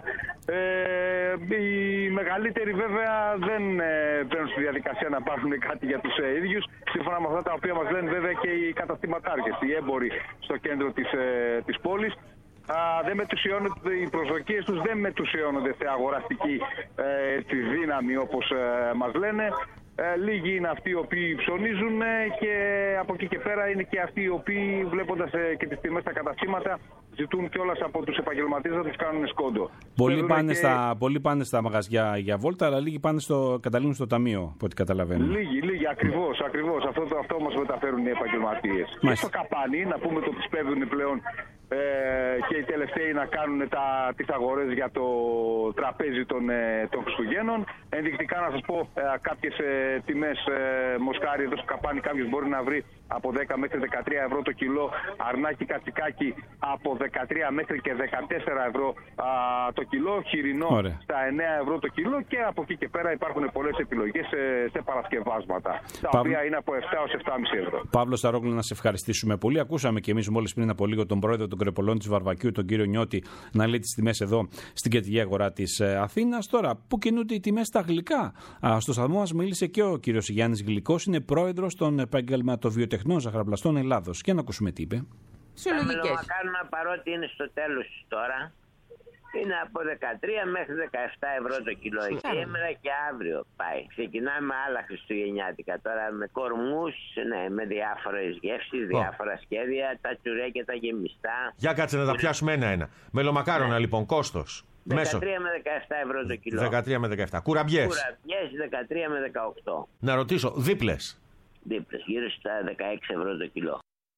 Speaker 7: Οι μεγαλύτεροι βέβαια δεν μπαίνουν στη διαδικασία να πάρουν κάτι για τους ίδιους, σύμφωνα με αυτά τα οποία μας λένε βέβαια και οι καταστηματάρχες, οι έμποροι στο κέντρο της πόλης. Δεν μετουσιώνονται, οι προσδοκίες τους δεν μετουσιώνονται σε αγοραστική δύναμη όπως μας λένε. Λίγοι είναι αυτοί οι οποίοι ψωνίζουν και από εκεί και πέρα είναι και αυτοί οι οποίοι, βλέποντας και τις τιμές στα καταστήματα, ζητούν κιόλας από τους επαγγελματίες να τους κάνουν σκόντο.
Speaker 2: Πολλοί πάνε στα μαγαζιά για βόλτα, αλλά λίγοι καταλήγουν στο ταμείο, από ό,τι καταλαβαίνω.
Speaker 7: Λίγοι, ακριβώς. Αυτό όμως μεταφέρουν οι επαγγελματίες. Και στο καπάνι, να πούμε το πιστεύουν πλέον και οι τελευταίοι να κάνουν τις αγορές για το τραπέζι των Χριστουγέννων. Ενδεικτικά να σας πω κάποιες τιμές μοσχάρι εδώ στο καπάνι, κάποιος μπορεί να βρει από 10 μέχρι 13 ευρώ το κιλό, αρνάκι κατσικάκι από 13 μέχρι και 14 ευρώ το κιλό, χοιρινό στα 9 ευρώ το κιλό, και από εκεί και πέρα υπάρχουν πολλές επιλογές σε παρασκευάσματα, τα οποία είναι από 7 ως 7,5 ευρώ.
Speaker 2: Παύλο Σαρόγλου, να σε ευχαριστήσουμε πολύ. Ακούσαμε και εμείς μόλις πριν από λίγο τον πρόεδρο των Κρεπολών της Βαρβακιού, τον κύριο Νιώτη, να λέει τις τιμές εδώ στην κεντρική αγορά της Αθήνας. Τώρα, πού κινούνται οι τιμές στα γλυκά? Στο σταθμό μας μίλησε και ο κύριος Γιάννης Γλυκός, είναι πρόεδρος των επαγγελματοβιοτεχνών ζαχαροπλαστών Ελλάδος. Και να ακούσουμε τι είπε.
Speaker 8: Τα μελομακάρονα, παρότι είναι στο τέλος τώρα, είναι από 13 μέχρι 17 ευρώ το κιλό. Σήμερα και αύριο πάει. Ξεκινάμε με άλλα χριστουγεννιάτικα. Τώρα με κορμούς, με διάφορες γεύσεις, διάφορα σχέδια, τα τσουρέ και τα γεμιστά.
Speaker 15: Για κάτσε να τα πιάσουμε ένα-ένα. Μελομακάρονα λοιπόν, κόστος.
Speaker 8: 13 με 17 ευρώ το κιλό.
Speaker 15: 13 με 17. Κουραμπιές.
Speaker 8: Κουραμπιές 13 με 18.
Speaker 15: Να ρωτήσω, δίπλες.
Speaker 8: Δίπλες, γύρω στα 16 ευρώ το κιλό.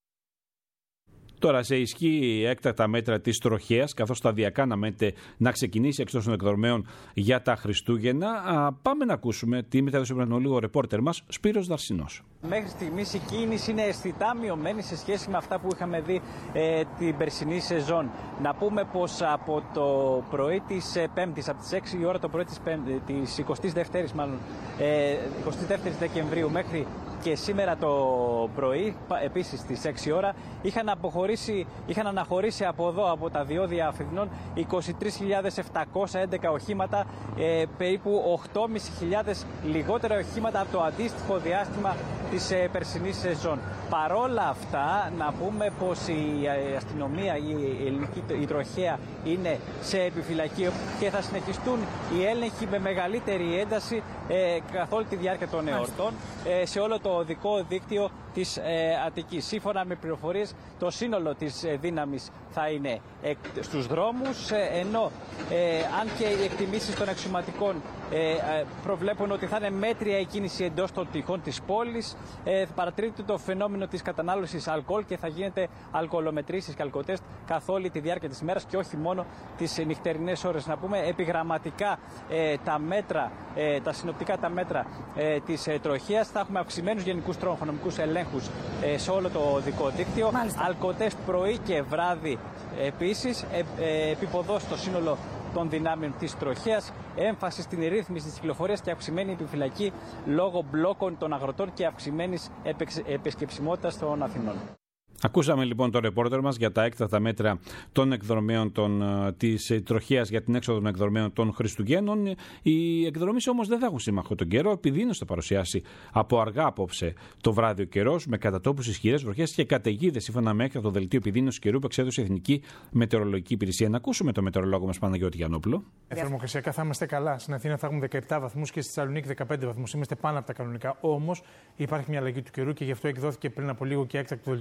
Speaker 2: Τώρα, σε ισχύ έκτακτα μέτρα της τροχέας, καθώς σταδιακά να ξεκινήσει εκτός των εκδρομέων για τα Χριστούγεννα. Πάμε να ακούσουμε τι μετέδωσε πριν λίγο ο ρεπόρτερ μας, Σπύρος Δαρσινός.
Speaker 9: Μέχρι στιγμής η κίνηση είναι αισθητά μειωμένη σε σχέση με αυτά που είχαμε δει την περσινή σεζόν. Να πούμε πως από το πρωί της Πέμπτης, από τις 6 η ώρα το πρωί της 22ης Δεκεμβρίου μέχρι και σήμερα το πρωί, επίσης στις 6 ώρα, είχαν αναχωρήσει από εδώ, από τα διόδια Αφρινών, 23.711 οχήματα, περίπου 8.500 λιγότερα οχήματα από το αντίστοιχο διάστημα της περσινής σεζόν. Παρόλα αυτά, να πούμε πως η αστυνομία, η τροχέα είναι σε επιφυλακή και θα συνεχιστούν οι έλεγχοι με μεγαλύτερη ένταση καθ' όλη τη διάρκεια των εορτών σε όλο το οδικό δίκτυο της Αττικής. Σύμφωνα με πληροφορίες, το σύνολο της δύναμης θα είναι στους δρόμους, ενώ αν και οι εκτιμήσεις των αξιωματικών προβλέπουν ότι θα είναι μέτρια η κίνηση εντός των τυχών της πόλης, παρατηρείται το φαινόμενο της κατανάλωσης αλκοόλ και θα γίνεται αλκοολομετρήσεις και αλκοτέστ καθ' όλη τη διάρκεια της ημέρας και όχι μόνο τις νυχτερινές ώρες. Να πούμε επιγραμματικά τα συνοπτικά τα μέτρα της τροχέας. Θα έχουμε αυξημένους γενικούς τροχονομικούς ελέγχους σε όλο το οδικό δίκτυο. Αλκοτέστ πρωί και βράδυ επίσης. Επίποδο στο σύνολο των δυνάμεων της τροχέας, έμφαση στην ρύθμιση της κυκλοφορίας και αυξημένη επιφυλακή λόγω μπλόκων των αγροτών και αυξημένης επισκεψιμότητας των Αθηνών.
Speaker 2: Ακούσαμε λοιπόν το ρεπόρτερ μας για τα έκτακτα μέτρα των εκδρομέων της τροχέας για την έξοδο των εκδρομέων των Χριστουγέννων. Οι εκδρομείς όμως δεν θα έχουν σύμμαχο τον καιρό, επειδή είναι στο παρουσιάσει από αργά απόψε το βράδυ ο καιρός, με κατά τόπους ισχυρές βροχές και καταιγίδες, σύμφωνα με έκτακτο δελτίο επιδείνωσης καιρού που εξέδωσε η Εθνική Μετεωρολογική Υπηρεσία. Να ακούσουμε το μετεωρολόγο μας Παναγιώτη Γιαννόπουλο.
Speaker 24: Θερμοκρασιακά θα είμαστε καλά. Στην Αθήνα θα έχουμε 17 βαθμούς και στη Θεσσαλονίκη 15 βαθμούς. Είμαστε πάνω από τα κανονικά. Όμως υπάρχει μια αλλαγή του καιρού και γι' αυτό εκδόθηκε πριν από λίγο και έκτακτο δελτίο από την Εθνική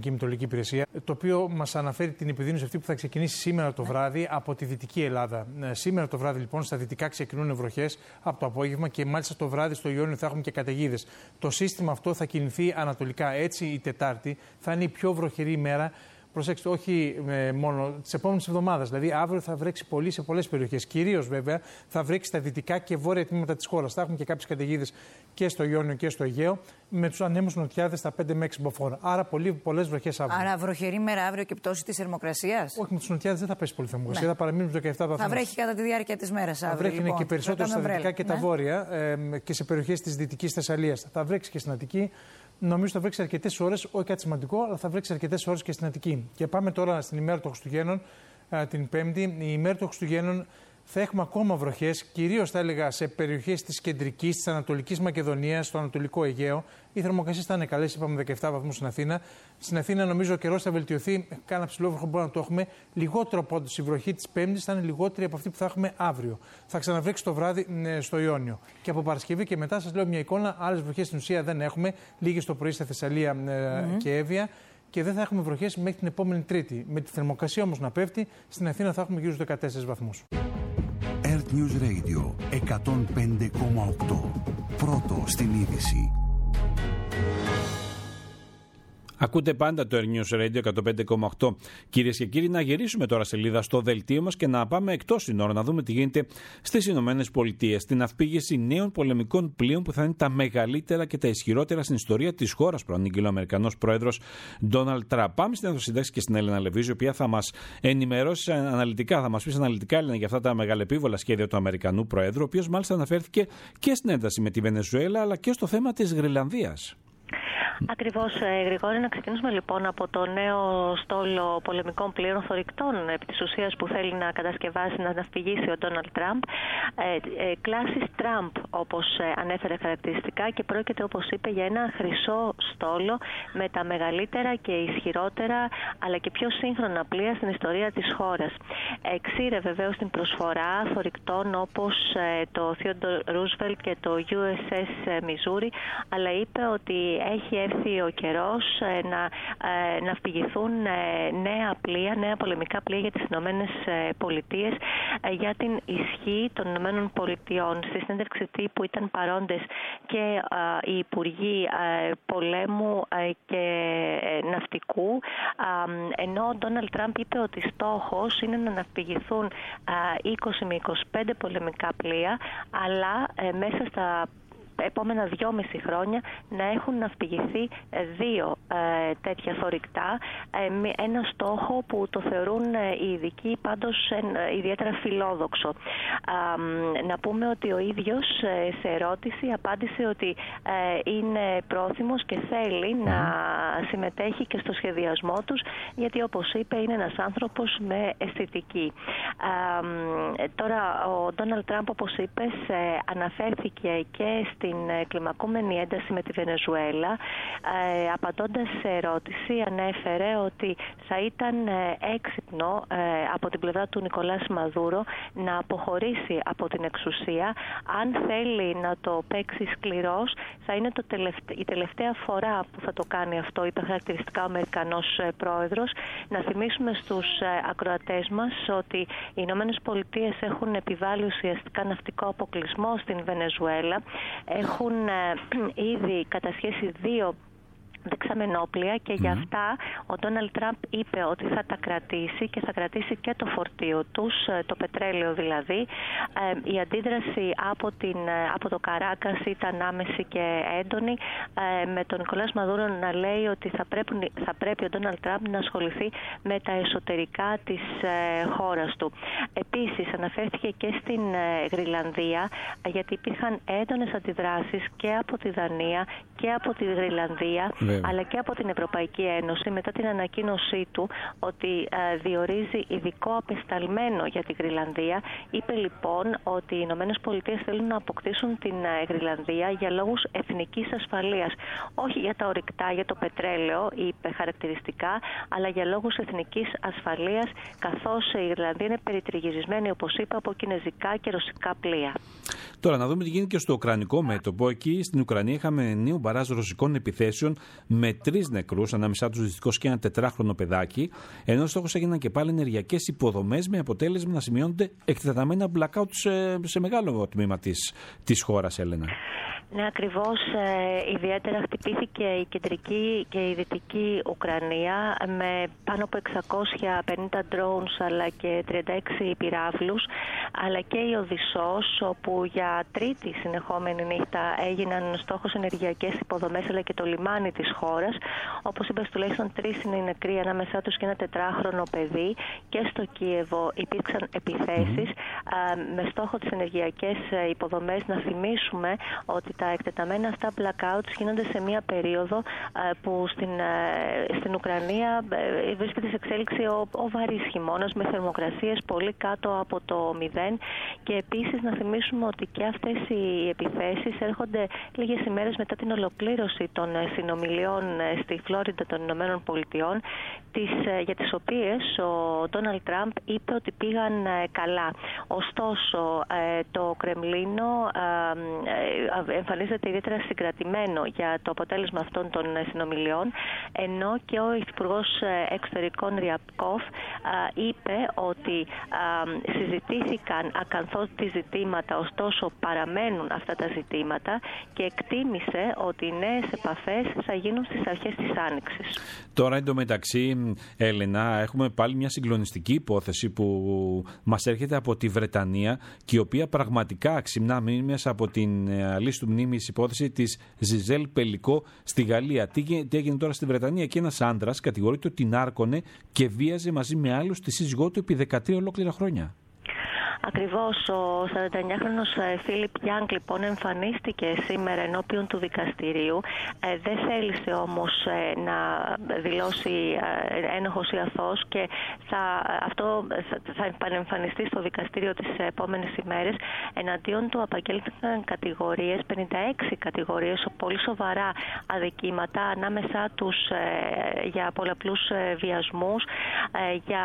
Speaker 24: Εθνική Μετεωρολογική Υπηρεσία, το οποίο μας αναφέρει την επιδείνωση αυτή που θα ξεκινήσει σήμερα το βράδυ από τη Δυτική Ελλάδα. Σήμερα το βράδυ, λοιπόν, στα δυτικά ξεκινούν βροχές από το απόγευμα και μάλιστα το βράδυ στο Ιόνιο θα έχουμε και καταιγίδες. Το σύστημα αυτό θα κινηθεί ανατολικά. Έτσι, η Τετάρτη θα είναι η πιο βροχερή ημέρα. Προσέξτε, όχι μόνο τις επόμενες εβδομάδες. Δηλαδή, αύριο θα βρέξει πολύ σε πολλές περιοχές. Κυρίως, βέβαια, θα βρέξει στα δυτικά και βόρεια τμήματα της χώρας. Θα έχουμε και κάποιες καταιγίδες και στο Ιόνιο και στο Αιγαίο, με τους ανέμους νοτιάδες στα 5 με 6 μποφόρ. Άρα, πολλές βροχές αύριο.
Speaker 10: Άρα, βροχερή μέρα αύριο και πτώση της θερμοκρασίας.
Speaker 24: Όχι, με τους νοτιάδες δεν θα πέσει πολύ θερμοκρασία. Ναι. Θα παραμείνουν στους 17 βαθμούς.
Speaker 10: Θα βρέχει κατά τη διάρκεια της μέρας αύριο.
Speaker 24: Θα βρέχει
Speaker 10: λοιπόν.
Speaker 24: και περισσότερο στα δυτικά και τα βόρεια και σε περιοχές της Δυτικής Θεσσαλίας. Θα βρέξει και στην Αττική. Νομίζω θα βρέξει αρκετές ώρες, όχι κάτι σημαντικό, αλλά θα βρέξει αρκετές ώρες και στην Αττική. Και πάμε τώρα στην ημέρα των Χριστουγέννων, την Πέμπτη. Η ημέρα των Χριστουγέννων θα έχουμε ακόμα βροχές, κυρίως θα έλεγα σε περιοχές της κεντρικής, της Ανατολικής Μακεδονίας, στο Ανατολικό Αιγαίο. Οι θερμοκρασίες θα είναι καλές, είπαμε 17 βαθμούς στην Αθήνα. Στην Αθήνα νομίζω ο καιρός θα βελτιωθεί, κάνα ψηλό βροχό μπορούμε να το έχουμε. Λιγότερο από όντως η βροχή της Πέμπτης θα είναι λιγότερη από αυτή που θα έχουμε αύριο. Θα ξαναβρέξει το βράδυ στο Ιόνιο. Και από Παρασκευή και μετά σας λέω μια εικόνα, άλλες βροχές στην ουσία δεν έχουμε. Λίγες το πρωί στη Θεσσαλία και Εύβοια. Και δεν θα έχουμε βροχές μέχρι την επόμενη Τρίτη. Με τη θερμοκρασία όμως να πέφτει, στην Αθήνα θα έχουμε γύρω στους 14 βαθμούς.
Speaker 1: Earth News Radio 105,8. Πρώτο στην είδηση.
Speaker 2: Ακούτε πάντα το Earth News Radio 105,8. Κυρίες και κύριοι, να γυρίσουμε τώρα σελίδα στο δελτίο μας και να πάμε εκτός συνόρων, να δούμε τι γίνεται στις Ηνωμένες Πολιτείες. Την αυπήγηση νέων πολεμικών πλοίων που θα είναι τα μεγαλύτερα και τα ισχυρότερα στην ιστορία της χώρας, προανήγγειλε ο Αμερικανός πρόεδρος Ντόναλντ Τραμπ. Πάμε στην Εθνοσυντάξη και στην Έλενα Λεβίζη, η οποία θα μας ενημερώσει αναλυτικά, θα μας πει αναλυτικά, Έλενα, για αυτά τα μεγαλεπίβολα σχέδια του Αμερικανού Προέδρου, ο οποίος μάλιστα αναφέρθηκε και στην ένταση με τη Βενεζουέλα, αλλά και στο θέμα της Γροιλανδίας.
Speaker 12: Ακριβώς, Γρηγόρη, να ξεκινήσουμε λοιπόν από το νέο στόλο πολεμικών πλοίων θωρηκτών επί της ουσίας που θέλει να κατασκευάσει, να ναυπηγήσει ο Ντόναλντ Τραμπ. Κλάσης Τραμπ, όπως ανέφερε χαρακτηριστικά, και πρόκειται, όπως είπε, για ένα χρυσό στόλο με τα μεγαλύτερα και ισχυρότερα αλλά και πιο σύγχρονα πλοία στην ιστορία της χώρας. Εξήρε βεβαίως την προσφορά θωρηκτών όπως το Theodore Roosevelt και το USS Missouri, αλλά είπε ότι έχει έρθει ο καιρός να ναυπηγηθούν νέα πλοία, νέα πολεμικά πλοία για τις Ηνωμένες Πολιτείες, για την ισχύ των Ηνωμένων Πολιτειών. Στη συνέντευξη τύπου ήταν παρόντες και οι υπουργοί πολέμου και ναυτικού, ενώ ο Ντόναλντ Τραμπ είπε ότι στόχος είναι να ναυπηγηθούν 20 με 25 πολεμικά πλοία, αλλά μέσα στα επόμενα 2,5 χρόνια να έχουν ναυπηγηθεί 2 τέτοια θωρηκτά, ένα στόχο που το θεωρούν οι ειδικοί πάντως ιδιαίτερα φιλόδοξο. Να πούμε ότι ο ίδιος σε ερώτηση απάντησε ότι είναι πρόθυμος και θέλει να συμμετέχει και στο σχεδιασμό τους, γιατί όπως είπε είναι ένας άνθρωπος με αισθητική. Τώρα ο Ντόναλντ Τραμπ, όπως είπες, αναφέρθηκε και στην κλιμακούμενη ένταση με τη Βενεζουέλα. Απαντώντας σε ερώτηση, ανέφερε ότι θα ήταν έξυπνο από την πλευρά του Νικολάς Μαδούρο να αποχωρήσει από την εξουσία. Αν θέλει να το παίξει σκληρός, θα είναι η τελευταία φορά που θα το κάνει αυτό, είπε χαρακτηριστικά ο Αμερικανός πρόεδρος. Να θυμίσουμε στους ακροατές μας ότι οι Ηνωμένες Πολιτείες έχουν επιβάλει ουσιαστικά ναυτικό αποκλεισμό στην Βενεζουέλα. Έχουν ήδη κατασχέσει 2 δεξαμενόπλια και γι' αυτά ο Ντόναλντ Τραμπ είπε ότι θα τα κρατήσει και θα κρατήσει και το φορτίο τους, το πετρέλαιο δηλαδή. Η αντίδραση από το Καράκας ήταν άμεση και έντονη, με τον Νικολάς Μαδούρο να λέει ότι θα πρέπει ο Ντόναλντ Τραμπ να ασχοληθεί με τα εσωτερικά της χώρας του. Επίσης αναφέρθηκε και στην Γροιλανδία, γιατί υπήρχαν έντονες αντιδράσεις και από τη Δανία και από τη Γροιλανδία, αλλά και από την Ευρωπαϊκή Ένωση μετά την ανακοίνωσή του ότι διορίζει ειδικό απεσταλμένο για τη Γροιλανδία. Είπε λοιπόν ότι οι Ηνωμένες Πολιτείες θέλουν να αποκτήσουν την Γροιλανδία για λόγους εθνικής ασφαλείας. Όχι για τα ορυκτά, για το πετρέλαιο, είπε χαρακτηριστικά, αλλά για λόγους εθνικής ασφαλείας, καθώς η Γροιλανδία είναι περιτριγυρισμένη, όπως είπα, από κινεζικά και ρωσικά πλοία.
Speaker 2: Τώρα να δούμε τι γίνεται και στο ουκρανικό μέτωπο. Εκεί στην Ουκρανία είχαμε νέο μπαράζ ρωσικών επιθέσεων με 3 νεκρούς, ανάμεσά τους δυστυχώς και ένα 4χρονο παιδάκι, ενώ στόχος έγιναν και πάλι ενεργειακές υποδομές με αποτέλεσμα να σημειώνονται εκτεταμένα blackout σε μεγάλο τμήμα της χώρας, Έλενα.
Speaker 12: Ναι, ακριβώς. Ιδιαίτερα χτυπήθηκε η κεντρική και η δυτική Ουκρανία με πάνω από 650 drones αλλά και 36 πυράβλους, αλλά και η Οδυσσός, όπου για τρίτη συνεχόμενη νύχτα έγιναν στόχος ενεργειακές υποδομές αλλά και το λιμάνι της χώρας. Όπως είπες, τουλάχιστον 3 είναι οι νεκροί, ανάμεσά τους και ένα 4χρονο παιδί. Και στο Κίεβο υπήρξαν επιθέσεις με στόχο τις ενεργειακές υποδομές. Να θυμίσουμε ότι τα εκτεταμένα αυτά blackouts γίνονται σε μια περίοδο που στην Ουκρανία βρίσκεται σε εξέλιξη ο βαρύς χειμώνας με θερμοκρασίες πολύ κάτω από το 0, και επίσης να θυμίσουμε ότι και αυτές οι επιθέσεις έρχονται λίγες ημέρες μετά την ολοκλήρωση των συνομιλιών στη Φλόριντα των Ηνωμένων Πολιτειών, για τις οποίες ο Ντόναλντ Τραμπ είπε ότι πήγαν καλά. Ωστόσο, το Κρεμλίνο εμφανίζεται ιδιαίτερα συγκρατημένο για το αποτέλεσμα αυτών των συνομιλιών, ενώ και ο Υπουργός Εξωτερικών Ριαπκόφ είπε ότι συζητήθηκαν ακαθόδη ζητήματα, ωστόσο παραμένουν αυτά τα ζητήματα, και εκτίμησε ότι οι νέες επαφές θα γίνουν στις αρχές της Άνοιξης.
Speaker 2: Τώρα εντωμεταξύ, Έλενα, έχουμε πάλι μια συγκλονιστική υπόθεση που μας έρχεται από τη Βρετανία και η οποία πραγματικά ξυμνά μέσα από την αλήθεια του μνήμης υπόθεση της Ζιζέλ Πελικό στη Γαλλία. Τι έγινε τώρα στη Βρετανία? Και ένας άντρας κατηγορείται ότι την άρκωνε και βίαζε μαζί με άλλους τη σύζυγό του επί 13 ολόκληρα χρόνια.
Speaker 12: Ακριβώς, ο 49χρονος Φίλιπ Γιάνγκ λοιπόν εμφανίστηκε σήμερα ενώπιον του δικαστηρίου. Δεν θέλησε όμως να δηλώσει ένοχος ή αθώος, και αυτό θα επανεμφανιστεί στο δικαστήριο τις επόμενες ημέρες. Εναντίον του απαγγέλθηκαν κατηγορίες, 56 κατηγορίες, πολύ σοβαρά αδικήματα, ανάμεσά τους για πολλαπλούς βιασμούς, για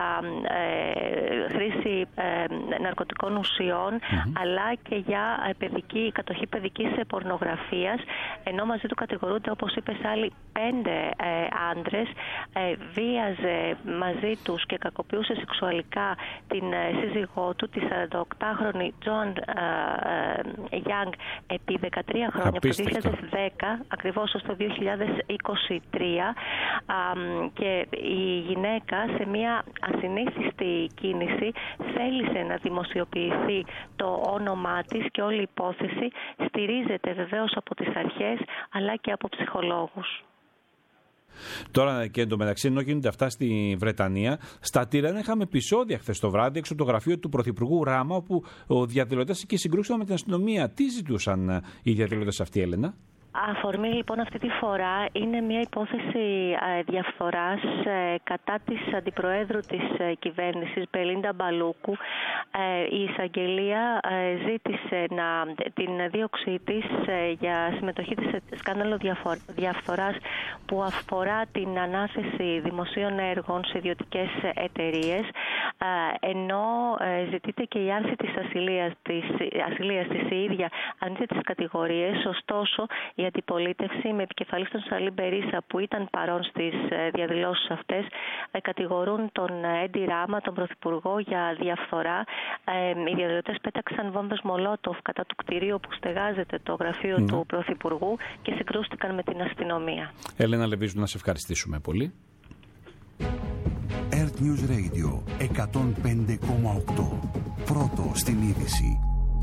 Speaker 12: χρήση ναρκωτικών ουσιών, αλλά και για κατοχή παιδικής πορνογραφίας, ενώ μαζί του κατηγορούνται, όπως είπες, άλλοι 5 άντρες. Βίαζε μαζί τους και κακοποιούσε σεξουαλικά την σύζυγό του, τη 48χρονη Τζον Γιάνγκ, επί 13 χρόνια, από το 2010 ακριβώς ως το 2023, και η γυναίκα σε μια ασυνήθιστη κίνηση θέλησε να δημοσιοποιηθεί το όνομά της, και όλη η υπόθεση στηρίζεται βεβαίως από τις αρχές αλλά και από ψυχολόγους.
Speaker 2: Τώρα και εντωμεταξύ, ενώ γίνονται αυτά στη Βρετανία, στα Τύρανα είχαμε επεισόδια χθες το βράδυ έξω από το γραφείο του Πρωθυπουργού Ράμα, όπου ο διαδηλωτές εκεί συγκρούσαν με την αστυνομία. Τι ζητούσαν οι διαδηλωτές αυτοί, Έλενα?
Speaker 12: Αφορμή λοιπόν αυτή τη φορά είναι μια υπόθεση διαφθοράς κατά της αντιπροέδρου της κυβέρνησης, Μπελίντα Μπαλούκου. Η εισαγγελία ζήτησε την δίωξή της για συμμετοχή της σε σκάνδαλο διαφθοράς που αφορά την ανάθεση δημοσίων έργων σε ιδιωτικές εταιρείες, ενώ ζητείται και η άρση της ασυλίας της. Η ίδια αρνείται τις κατηγορίες, ωστόσο η αντιπολίτευση με επικεφαλής τον Σαλίμ Μπερίσα, που ήταν παρόν στις διαδηλώσεις αυτές, κατηγορούν τον Έντι Ράμα, τον Πρωθυπουργό, για διαφθορά. Οι διαδηλωτές πέταξαν βόμβες Μολότοφ κατά του κτηρίου που στεγάζεται το γραφείο του Πρωθυπουργού και συγκρούστηκαν με την αστυνομία.
Speaker 2: Έλενα Λεβίζου, να σε ευχαριστήσουμε πολύ.
Speaker 1: Earth News Radio 105,8. Πρώτο στην είδηση.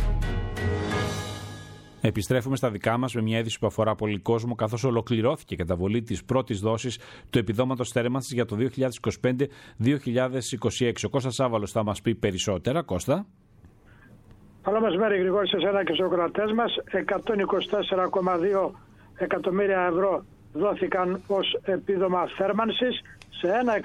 Speaker 2: Επιστρέφουμε στα δικά μας με μια είδηση που αφορά πολύ κόσμο, καθώς ολοκληρώθηκε η καταβολή της πρώτης δόσης του επιδόματος θέρμανσης για το 2025-2026. Ο Κώστας Σάβαλος θα μας πει περισσότερα. Κώστα.
Speaker 11: Καλό μεσημέρι, Γρηγόρη, σε εσένα και στους ακροατές μας. 124,2 εκατομμύρια ευρώ δόθηκαν ως επίδομα θέρμανσης σε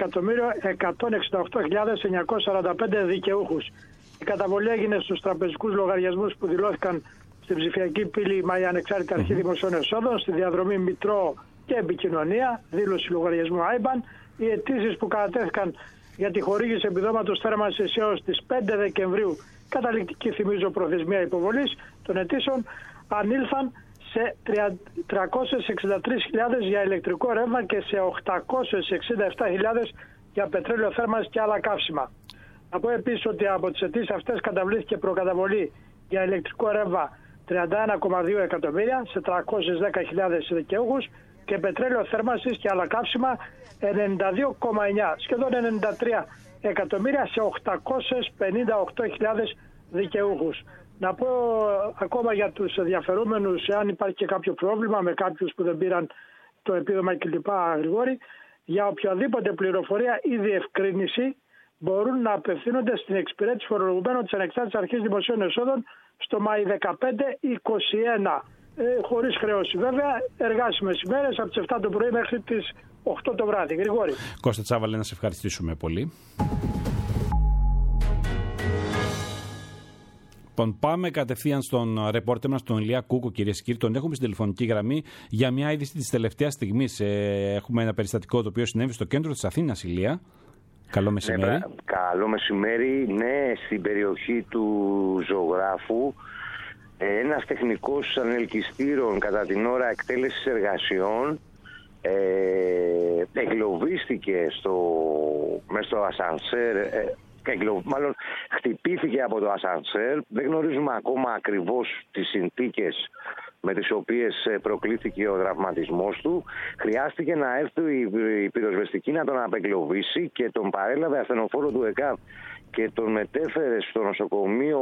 Speaker 11: 1.168.945 δικαιούχους. Η καταβολή έγινε στους τραπεζικούς λογαριασμούς που δηλώθηκαν στην ψηφιακή πύλη ΜΑΙ Ανεξάρτητη Αρχή Δημοσίων Εσόδων, στη διαδρομή Μητρό και Επικοινωνία, δήλωση λογαριασμού IBAN. Οι αιτήσεις που κατατέθηκαν για τη χορήγηση επιδόματος θέρμανσης έως τις 5 Δεκεμβρίου, καταληκτική θυμίζω προθεσμία υποβολής των αιτήσεων, ανήλθαν σε 363.000 για ηλεκτρικό ρεύμα και σε 867.000 για πετρέλαιο θέρμανσης και άλλα καύσιμα. Να πω επίσης ότι από τις αιτήσεις αυτές καταβλήθηκε προκαταβολή για ηλεκτρικό ρεύμα 31,2 εκατομμύρια σε 310.000 δικαιούχους και πετρέλαιο θέρμανσης και άλλα καύσιμα 92,9, σχεδόν 93 εκατομμύρια σε 858.000 δικαιούχους. Να πω ακόμα για τους ενδιαφερόμενους, εάν υπάρχει και κάποιο πρόβλημα με κάποιους που δεν πήραν το επίδομα κλπ. Γρηγόρη, για οποιαδήποτε πληροφορία ή διευκρίνηση μπορούν να απευθύνονται στην εξυπηρέτηση φορολογουμένων της Ανεξάρτητης Αρχής Δημοσίων Εσόδων στο ΜΑΗ 1521. Χωρίς χρέωση βέβαια, εργάσιμες ημέρες από τις 7 το πρωί μέχρι τις 8 το βράδυ. Γρηγόρη.
Speaker 2: Κώστα Τσάβαλε, να σε ευχαριστήσουμε πολύ. Πάμε κατευθείαν στον ρεπόρτερ μας, τον Ηλία Κούκο, κυρίες και κύριοι. Τον έχουμε στην τηλεφωνική γραμμή για μια είδηση της τελευταίας στιγμής. Έχουμε ένα περιστατικό το οποίο συνέβη στο κέντρο της Αθήνας, Ηλία. Καλό μεσημέρι.
Speaker 13: Ναι, καλό μεσημέρι. Ναι, στην περιοχή του Ζωγράφου, ένας τεχνικός ανελκυστήρων κατά την ώρα εκτέλεσης εργασιών εγκλωβίστηκε μέσα στο ασανσέρ. Μάλλον χτυπήθηκε από το ασανσέρ. Δεν γνωρίζουμε ακόμα ακριβώς τις συνθήκες με τις οποίες προκλήθηκε ο τραυματισμός του. Χρειάστηκε να έρθει η πυροσβεστική να τον απεγκλωβίσει και τον παρέλαβε ασθενοφόρο του ΕΚΑΒ και τον μετέφερε στο νοσοκομείο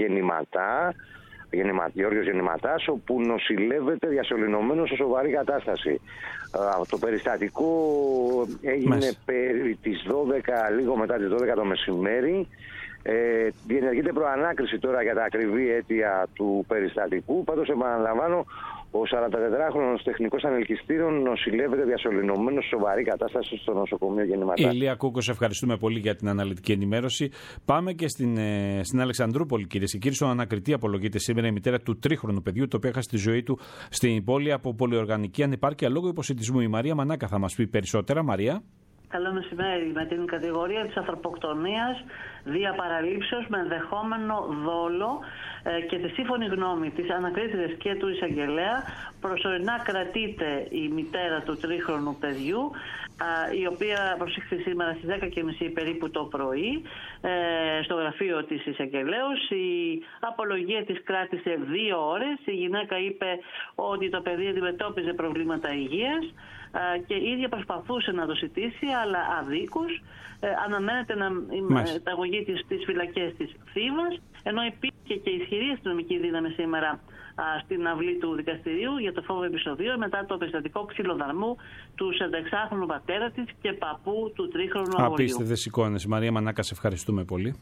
Speaker 13: Γεωργιος Γεννηματάς, όπου νοσηλεύεται διασωληνωμένος σε σοβαρή κατάσταση. Το περιστατικό έγινε περί τις 12, λίγο μετά τις 12 το μεσημέρι. Διενεργείται προανάκριση τώρα για τα ακριβή αίτια του περιστατικού. Πάντως επαναλαμβάνω, ο 44χρονος τεχνικός ανελκυστήρων νοσηλεύεται διασωληνωμένος σε σοβαρή κατάσταση στο νοσοκομείο Γεννηματάς.
Speaker 2: Ηλία Κούκο, σε ευχαριστούμε πολύ για την αναλυτική ενημέρωση. Πάμε και στην Αλεξανδρούπολη, κυρίες και κύριοι. Στον ανακριτή απολογείται σήμερα η μητέρα του 3χρονου παιδιού, το οποίο έχασε τη ζωή του στην πόλη από πολυοργανική ανεπάρκεια λόγω υποσιτισμού. Η Μαρία Μανάκα θα μας πει περισσότερα. Μαρία.
Speaker 14: Καλό μεσημέρι. Με την κατηγορία της ανθρωποκτονίας δια παραλήψεως με ενδεχόμενο δόλο και τη σύμφωνη γνώμη της ανακρίτριας και του εισαγγελέα, προσωρινά κρατείται η μητέρα του 3χρονου παιδιού, η οποία προσήχθη σήμερα στις 10:30 περίπου το πρωί στο γραφείο της εισαγγελέως. Η απολογία της κράτησε 2 ώρες. Η γυναίκα είπε ότι το παιδί αντιμετώπιζε προβλήματα υγείας και η ίδια προσπαθούσε να το ζητήσει, αλλά αδίκως. Αναμένεται η μεταγωγή στις φυλακές της Θήβας, ενώ υπήρχε και ισχυρή αστυνομική δύναμη σήμερα στην αυλή του δικαστηρίου για το φόβο επεισοδίο μετά το περιστατικό ξυλοδαρμού του 46χρονου πατέρα της και παππού του 3χρονου αγοριού.
Speaker 2: Απίστευτες εικόνες. Μαρία Μανάκα, σε ευχαριστούμε πολύ.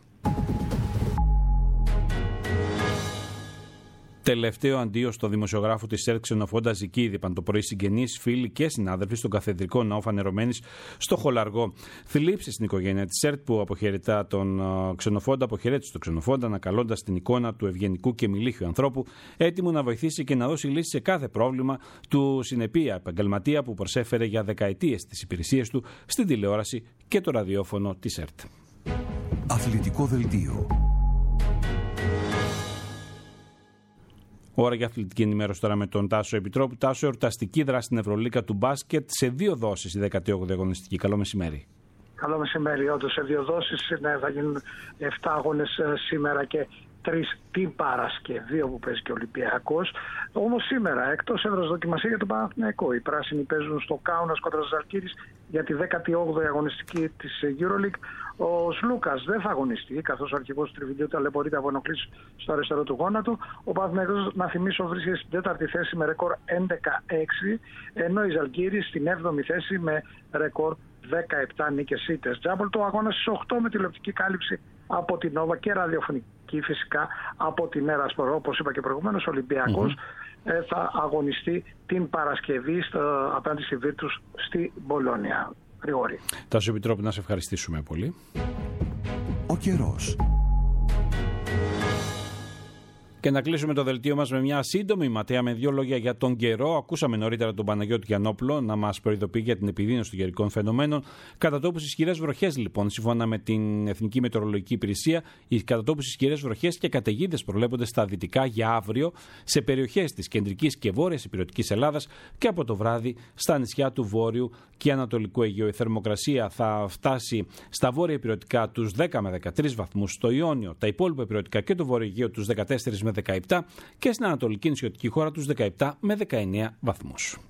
Speaker 2: Τελευταίο αντίο στο δημοσιογράφο της ΕΡΤ Ξενοφόντα Ζικίδη. Είπαν το πρωί συγγενείς, φίλοι και συνάδελφοι στον καθεδρικό ναό Φανερωμένης στο Χολαργό. Θλίψη στην οικογένεια της ΕΡΤ που αποχαιρετά τον Ξενοφόντα, αποχαιρέτησε τον Ξενοφόντα ανακαλώντας την εικόνα του ευγενικού και μιλήχιου ανθρώπου, έτοιμου να βοηθήσει και να δώσει λύση σε κάθε πρόβλημα, του συνεπία επαγγελματία που προσέφερε για δεκαετίες τις υπηρεσίες του στην τηλεόραση και το ραδιόφωνο της ΕΡΤ.
Speaker 1: Αθλητικό δελτίο.
Speaker 2: Ώρα για αθλητική ενημέρωση τώρα με τον Τάσο Επιτρόπου. Τάσο, εορταστική δράση στην Ευρωλίγκα του μπάσκετ σε 2 δόσεις η 18η αγωνιστική. Καλό μεσημέρι.
Speaker 4: Καλό μεσημέρι. Όντως σε 2 δόσεις θα γίνουν 7 αγώνες σήμερα και 3 την Παρασκευή όπου παίζει και ο Ολυμπιακός. Όμως σήμερα εκτός έδρας δοκιμασία για τον Παναθηναϊκό. Οι πράσινοι παίζουν στο Κάουνας κόντρα Ζαλγκίρις για τη 18η αγωνιστική της EuroLeague. Ο Σλούκας δεν θα αγωνιστεί, καθώς ο αρχηγός του Τριβιντίου ταλαιπωρείται από ενοχλήσεις στο αριστερό του γόνατο. Ο Παναθηναϊκός, να θυμίσω, βρίσκεται στην 4η θέση με ρεκόρ 11-6, ενώ η Ζαλγκίρις στην 7η θέση με ρεκόρ 17 νίκες ήττες. Τζάμπολ το αγώνα στις 8 με τηλεοπτική κάλυψη από την Νόβα και ραδιοφωνική φυσικά από την Ερασπορ. Όπως είπα και προηγουμένως, ο Ολυμπιακός θα αγωνιστεί την Παρασκευή απέναντι στη Βίρτους στη Μπολόνια. Γρηγόρη.
Speaker 2: Τάσο Επιτρόπου, να σε ευχαριστήσουμε πολύ.
Speaker 1: Ο καιρός.
Speaker 2: Και να κλείσουμε το δελτίο μας με μια σύντομη ματέα με 2 λόγια για τον καιρό. Ακούσαμε νωρίτερα τον Παναγιώτη Γιαννόπουλο να μας προειδοποιεί για την επιδείνωση των καιρικών φαινομένων. Κατά τόπους ισχυρές βροχές, λοιπόν, σύμφωνα με την Εθνική Μετεωρολογική Υπηρεσία, οι κατά τόπους ισχυρές βροχές και καταιγίδες προβλέπονται στα δυτικά για αύριο σε περιοχές της κεντρικής και βόρειας ηπειρωτικής Ελλάδας και από το βράδυ στα νησιά του Βόρειου και Ανατολικού Αιγαίου. Η θερμοκρασία θα φτάσει στα βόρεια ηπειρωτικά τους 10 με 13 βαθμούς, στο Ιόνιο, τα υπόλοιπα ηπειρωτικά και το Βόρειο Αιγαίο τους 14 με 17 και στην Ανατολική νησιωτική χώρα τους 17 με 19 βαθμούς.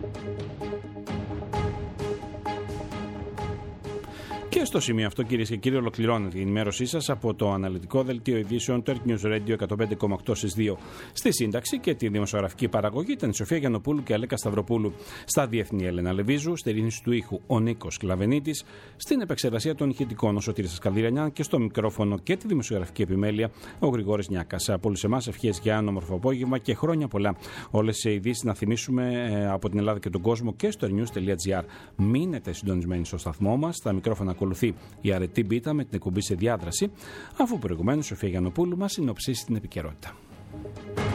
Speaker 2: Και στο σημείο αυτό, κυρίες και κύριοι, ολοκληρώνεται η ενημέρωσή σας από το αναλυτικό δελτίο ειδήσεων του Earth News Radio 105,8 στις 2. Στη σύνταξη και τη δημοσιογραφική παραγωγή ήταν η Σοφία Γιαννοπούλου και Αλέκα Σταυροπούλου. Στα διεθνή, Έλενα Λεβίζου. Στη ρύθμιση του ήχου ο Νίκος Κλαβενίτης. Στην επεξεργασία των ηχητικών ο Σωτήρης Καλδυρανιάν και στο μικρόφωνο και τη δημοσιογραφική επιμέλεια ο Γρηγόρης Νιάκας. Από όλους εμάς ευχές για ένα όμορφο απόγευμα και χρόνια πολλά. Όλες οι ειδήσεις να θυμίσουμε από την Ελλάδα και τον κόσμο και στο news.gr. Μείνετε συντονισμένοι στο σταθμό μας. Στα μικρόφωνα ακολουθεί η αρετή μπίτα με την εκπομπή σε διάδραση, αφού προηγουμένως η Σοφία Γιαννοπούλου μας συνοψίσει την επικαιρότητα.